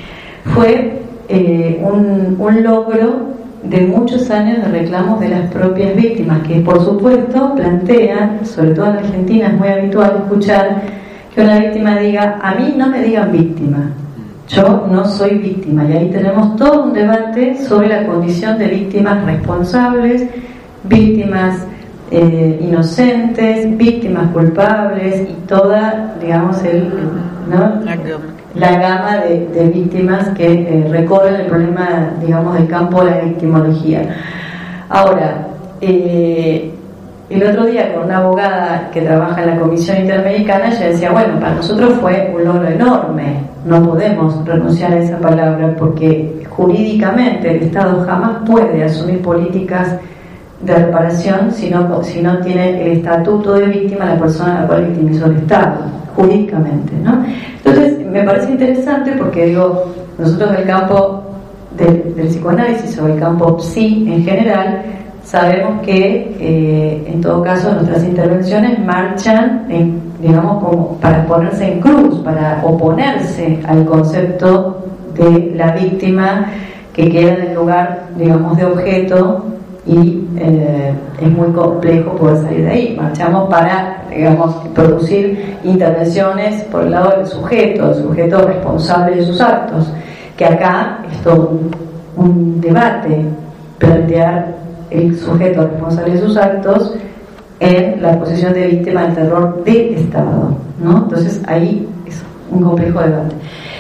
fue eh, un, un logro de muchos años de reclamos de las propias víctimas, que por supuesto plantean, sobre todo en Argentina es muy habitual escuchar que una víctima diga: a mí no me digan víctima, yo no soy víctima. Y ahí tenemos todo un debate sobre la condición de víctimas responsables, víctimas Eh, inocentes, víctimas culpables, y toda, digamos, el, ¿no? la gama de, de víctimas que eh, recorren el problema, digamos, del campo de la victimología. Ahora, eh, el otro día con una abogada que trabaja en la Comisión Interamericana, ella decía: bueno, para nosotros fue un logro enorme, no podemos renunciar a esa palabra, porque jurídicamente el Estado jamás puede asumir políticas de reparación si no, si no tiene el estatuto de víctima la persona a la cual victimizó el Estado, jurídicamente, ¿no? Entonces, me parece interesante porque, digo, nosotros del campo del, del psicoanálisis, o del campo psi en general, sabemos que, eh, en todo caso, nuestras intervenciones marchan, en, digamos, como para ponerse en cruz, para oponerse al concepto de la víctima que queda en el lugar, digamos, de objeto, y eh, es muy complejo poder salir de ahí. Marchamos para, digamos, producir intervenciones por el lado del sujeto, el sujeto responsable de sus actos, que acá es todo un, un debate, plantear el sujeto responsable de sus actos en la posición de víctima del terror del Estado, ¿no? Entonces ahí es un complejo debate.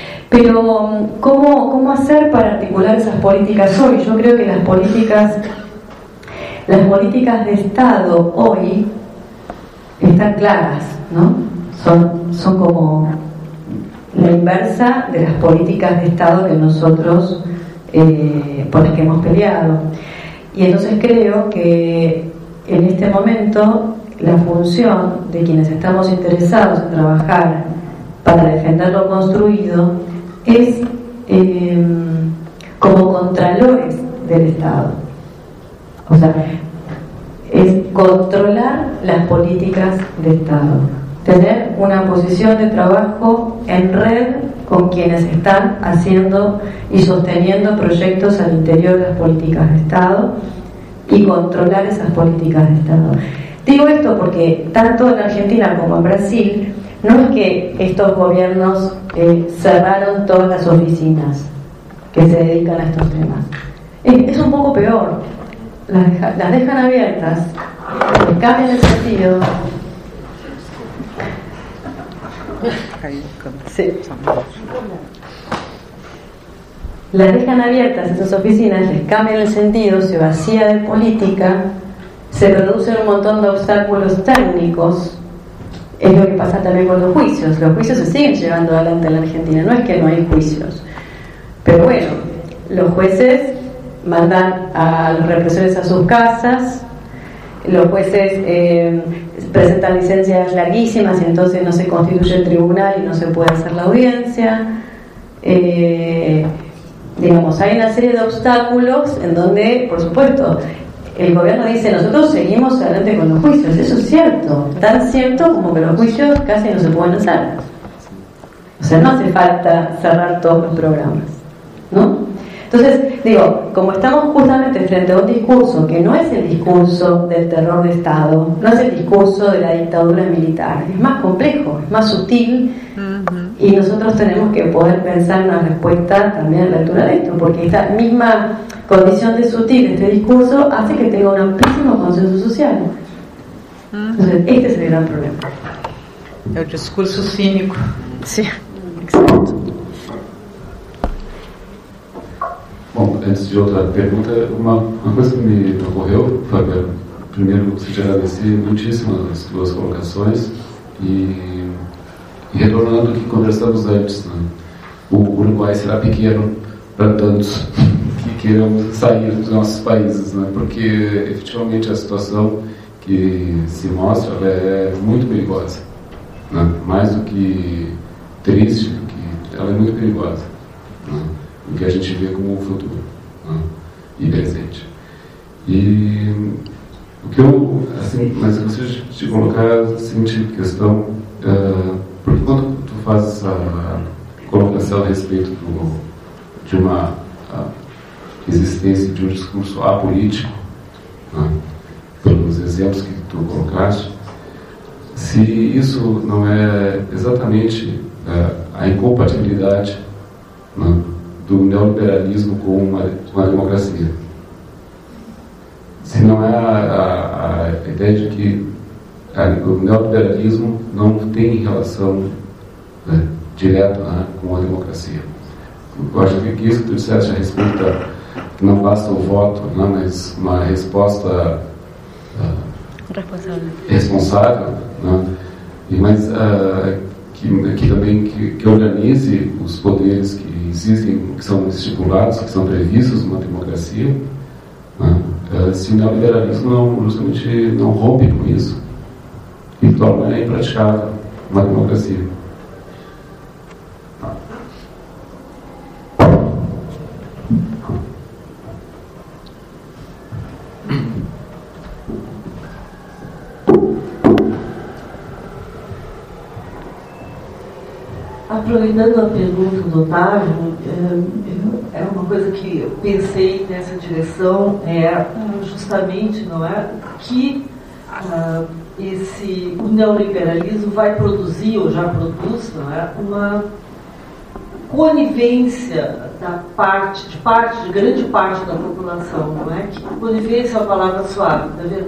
Pero ¿cómo, cómo hacer para articular esas políticas hoy? Yo creo que las políticas las políticas de Estado hoy están claras, ¿no? Son, son como la inversa de las políticas de Estado que nosotros, eh, por las que hemos peleado. Y entonces creo que en este momento la función de quienes estamos interesados en trabajar para defender lo construido es eh, como contralores del Estado. O sea, es controlar las políticas de Estado, tener una posición de trabajo en red con quienes están haciendo y sosteniendo proyectos al interior de las políticas de Estado y controlar esas políticas de Estado. Digo esto porque tanto en Argentina como en Brasil no es que estos gobiernos eh, cerraron todas las oficinas que se dedican a estos temas. Es, es un poco peor. Las, deja, las dejan abiertas, les cambian el sentido. Sí. Las dejan abiertas esas oficinas, les cambian el sentido, se vacía de política, se producen un montón de obstáculos técnicos. Es lo que pasa también con los juicios. Los juicios se siguen llevando adelante en la Argentina, no es que no hay juicios, pero bueno, los jueces mandan a los represores a sus casas, los jueces eh, presentan licencias larguísimas y entonces no se constituye el tribunal y no se puede hacer la audiencia. Eh, digamos, hay una serie de obstáculos en donde, por supuesto, el gobierno dice, nosotros seguimos adelante con los juicios. Eso es cierto, tan cierto como que los juicios casi no se pueden hacer. O sea, no hace falta cerrar todos los programas, ¿no? Entonces, digo, como estamos justamente frente a un discurso que no es el discurso del terror de Estado, no es el discurso de la dictadura militar, es más complejo, es más sutil, uh-huh. Y nosotros tenemos que poder pensar una respuesta también a la altura de esto, porque esta misma condición de sutil de este discurso hace que tenga un amplísimo consenso social. Uh-huh. Entonces, este es el gran problema. É o discurso cínico. Sim, exato. Bom, antes de outra pergunta, uma, uma coisa que me ocorreu, Fabiano, primeiro, te agradecer muitíssimo as duas colocações e, e retornando ao que conversamos antes, né? O Uruguai será pequeno para tantos que queiram sair dos nossos países, né? Porque efetivamente a situação que se mostra ela é muito perigosa, né? Mais do que triste, do que, ela é muito perigosa, né? O que a gente vê como o futuro, né? E presente. E o que eu, assim, mas eu gostaria de te colocar a seguinte questão, uh, porque quando tu fazes a colocação a respeito do, de uma existência de um discurso apolítico, né? Pelos exemplos que tu colocaste, se isso não é exatamente uh, a incompatibilidade, né, do neoliberalismo com uma, uma democracia. Se não é a, a, a ideia de que a, o neoliberalismo não tem relação, né, direta, né, com a democracia. Eu acho que isso que tu disseste a respeito da, que não basta o voto, né, mas uma resposta uh, responsável, responsável, né, e mas uh, que, que também que, que organize os poderes que existem, que são estipulados, que são previstos numa democracia, né? Se o neoliberalismo não, justamente não rompe com isso e torna impraticável uma democracia. Aproveitando a pergunta do Otávio, é uma coisa que eu pensei nessa direção, é justamente, não é, que uh, esse, o neoliberalismo vai produzir, ou já produz, não é, uma conivência da parte, de parte, de grande parte da população, não é? Que conivência é uma palavra suave, na verdade.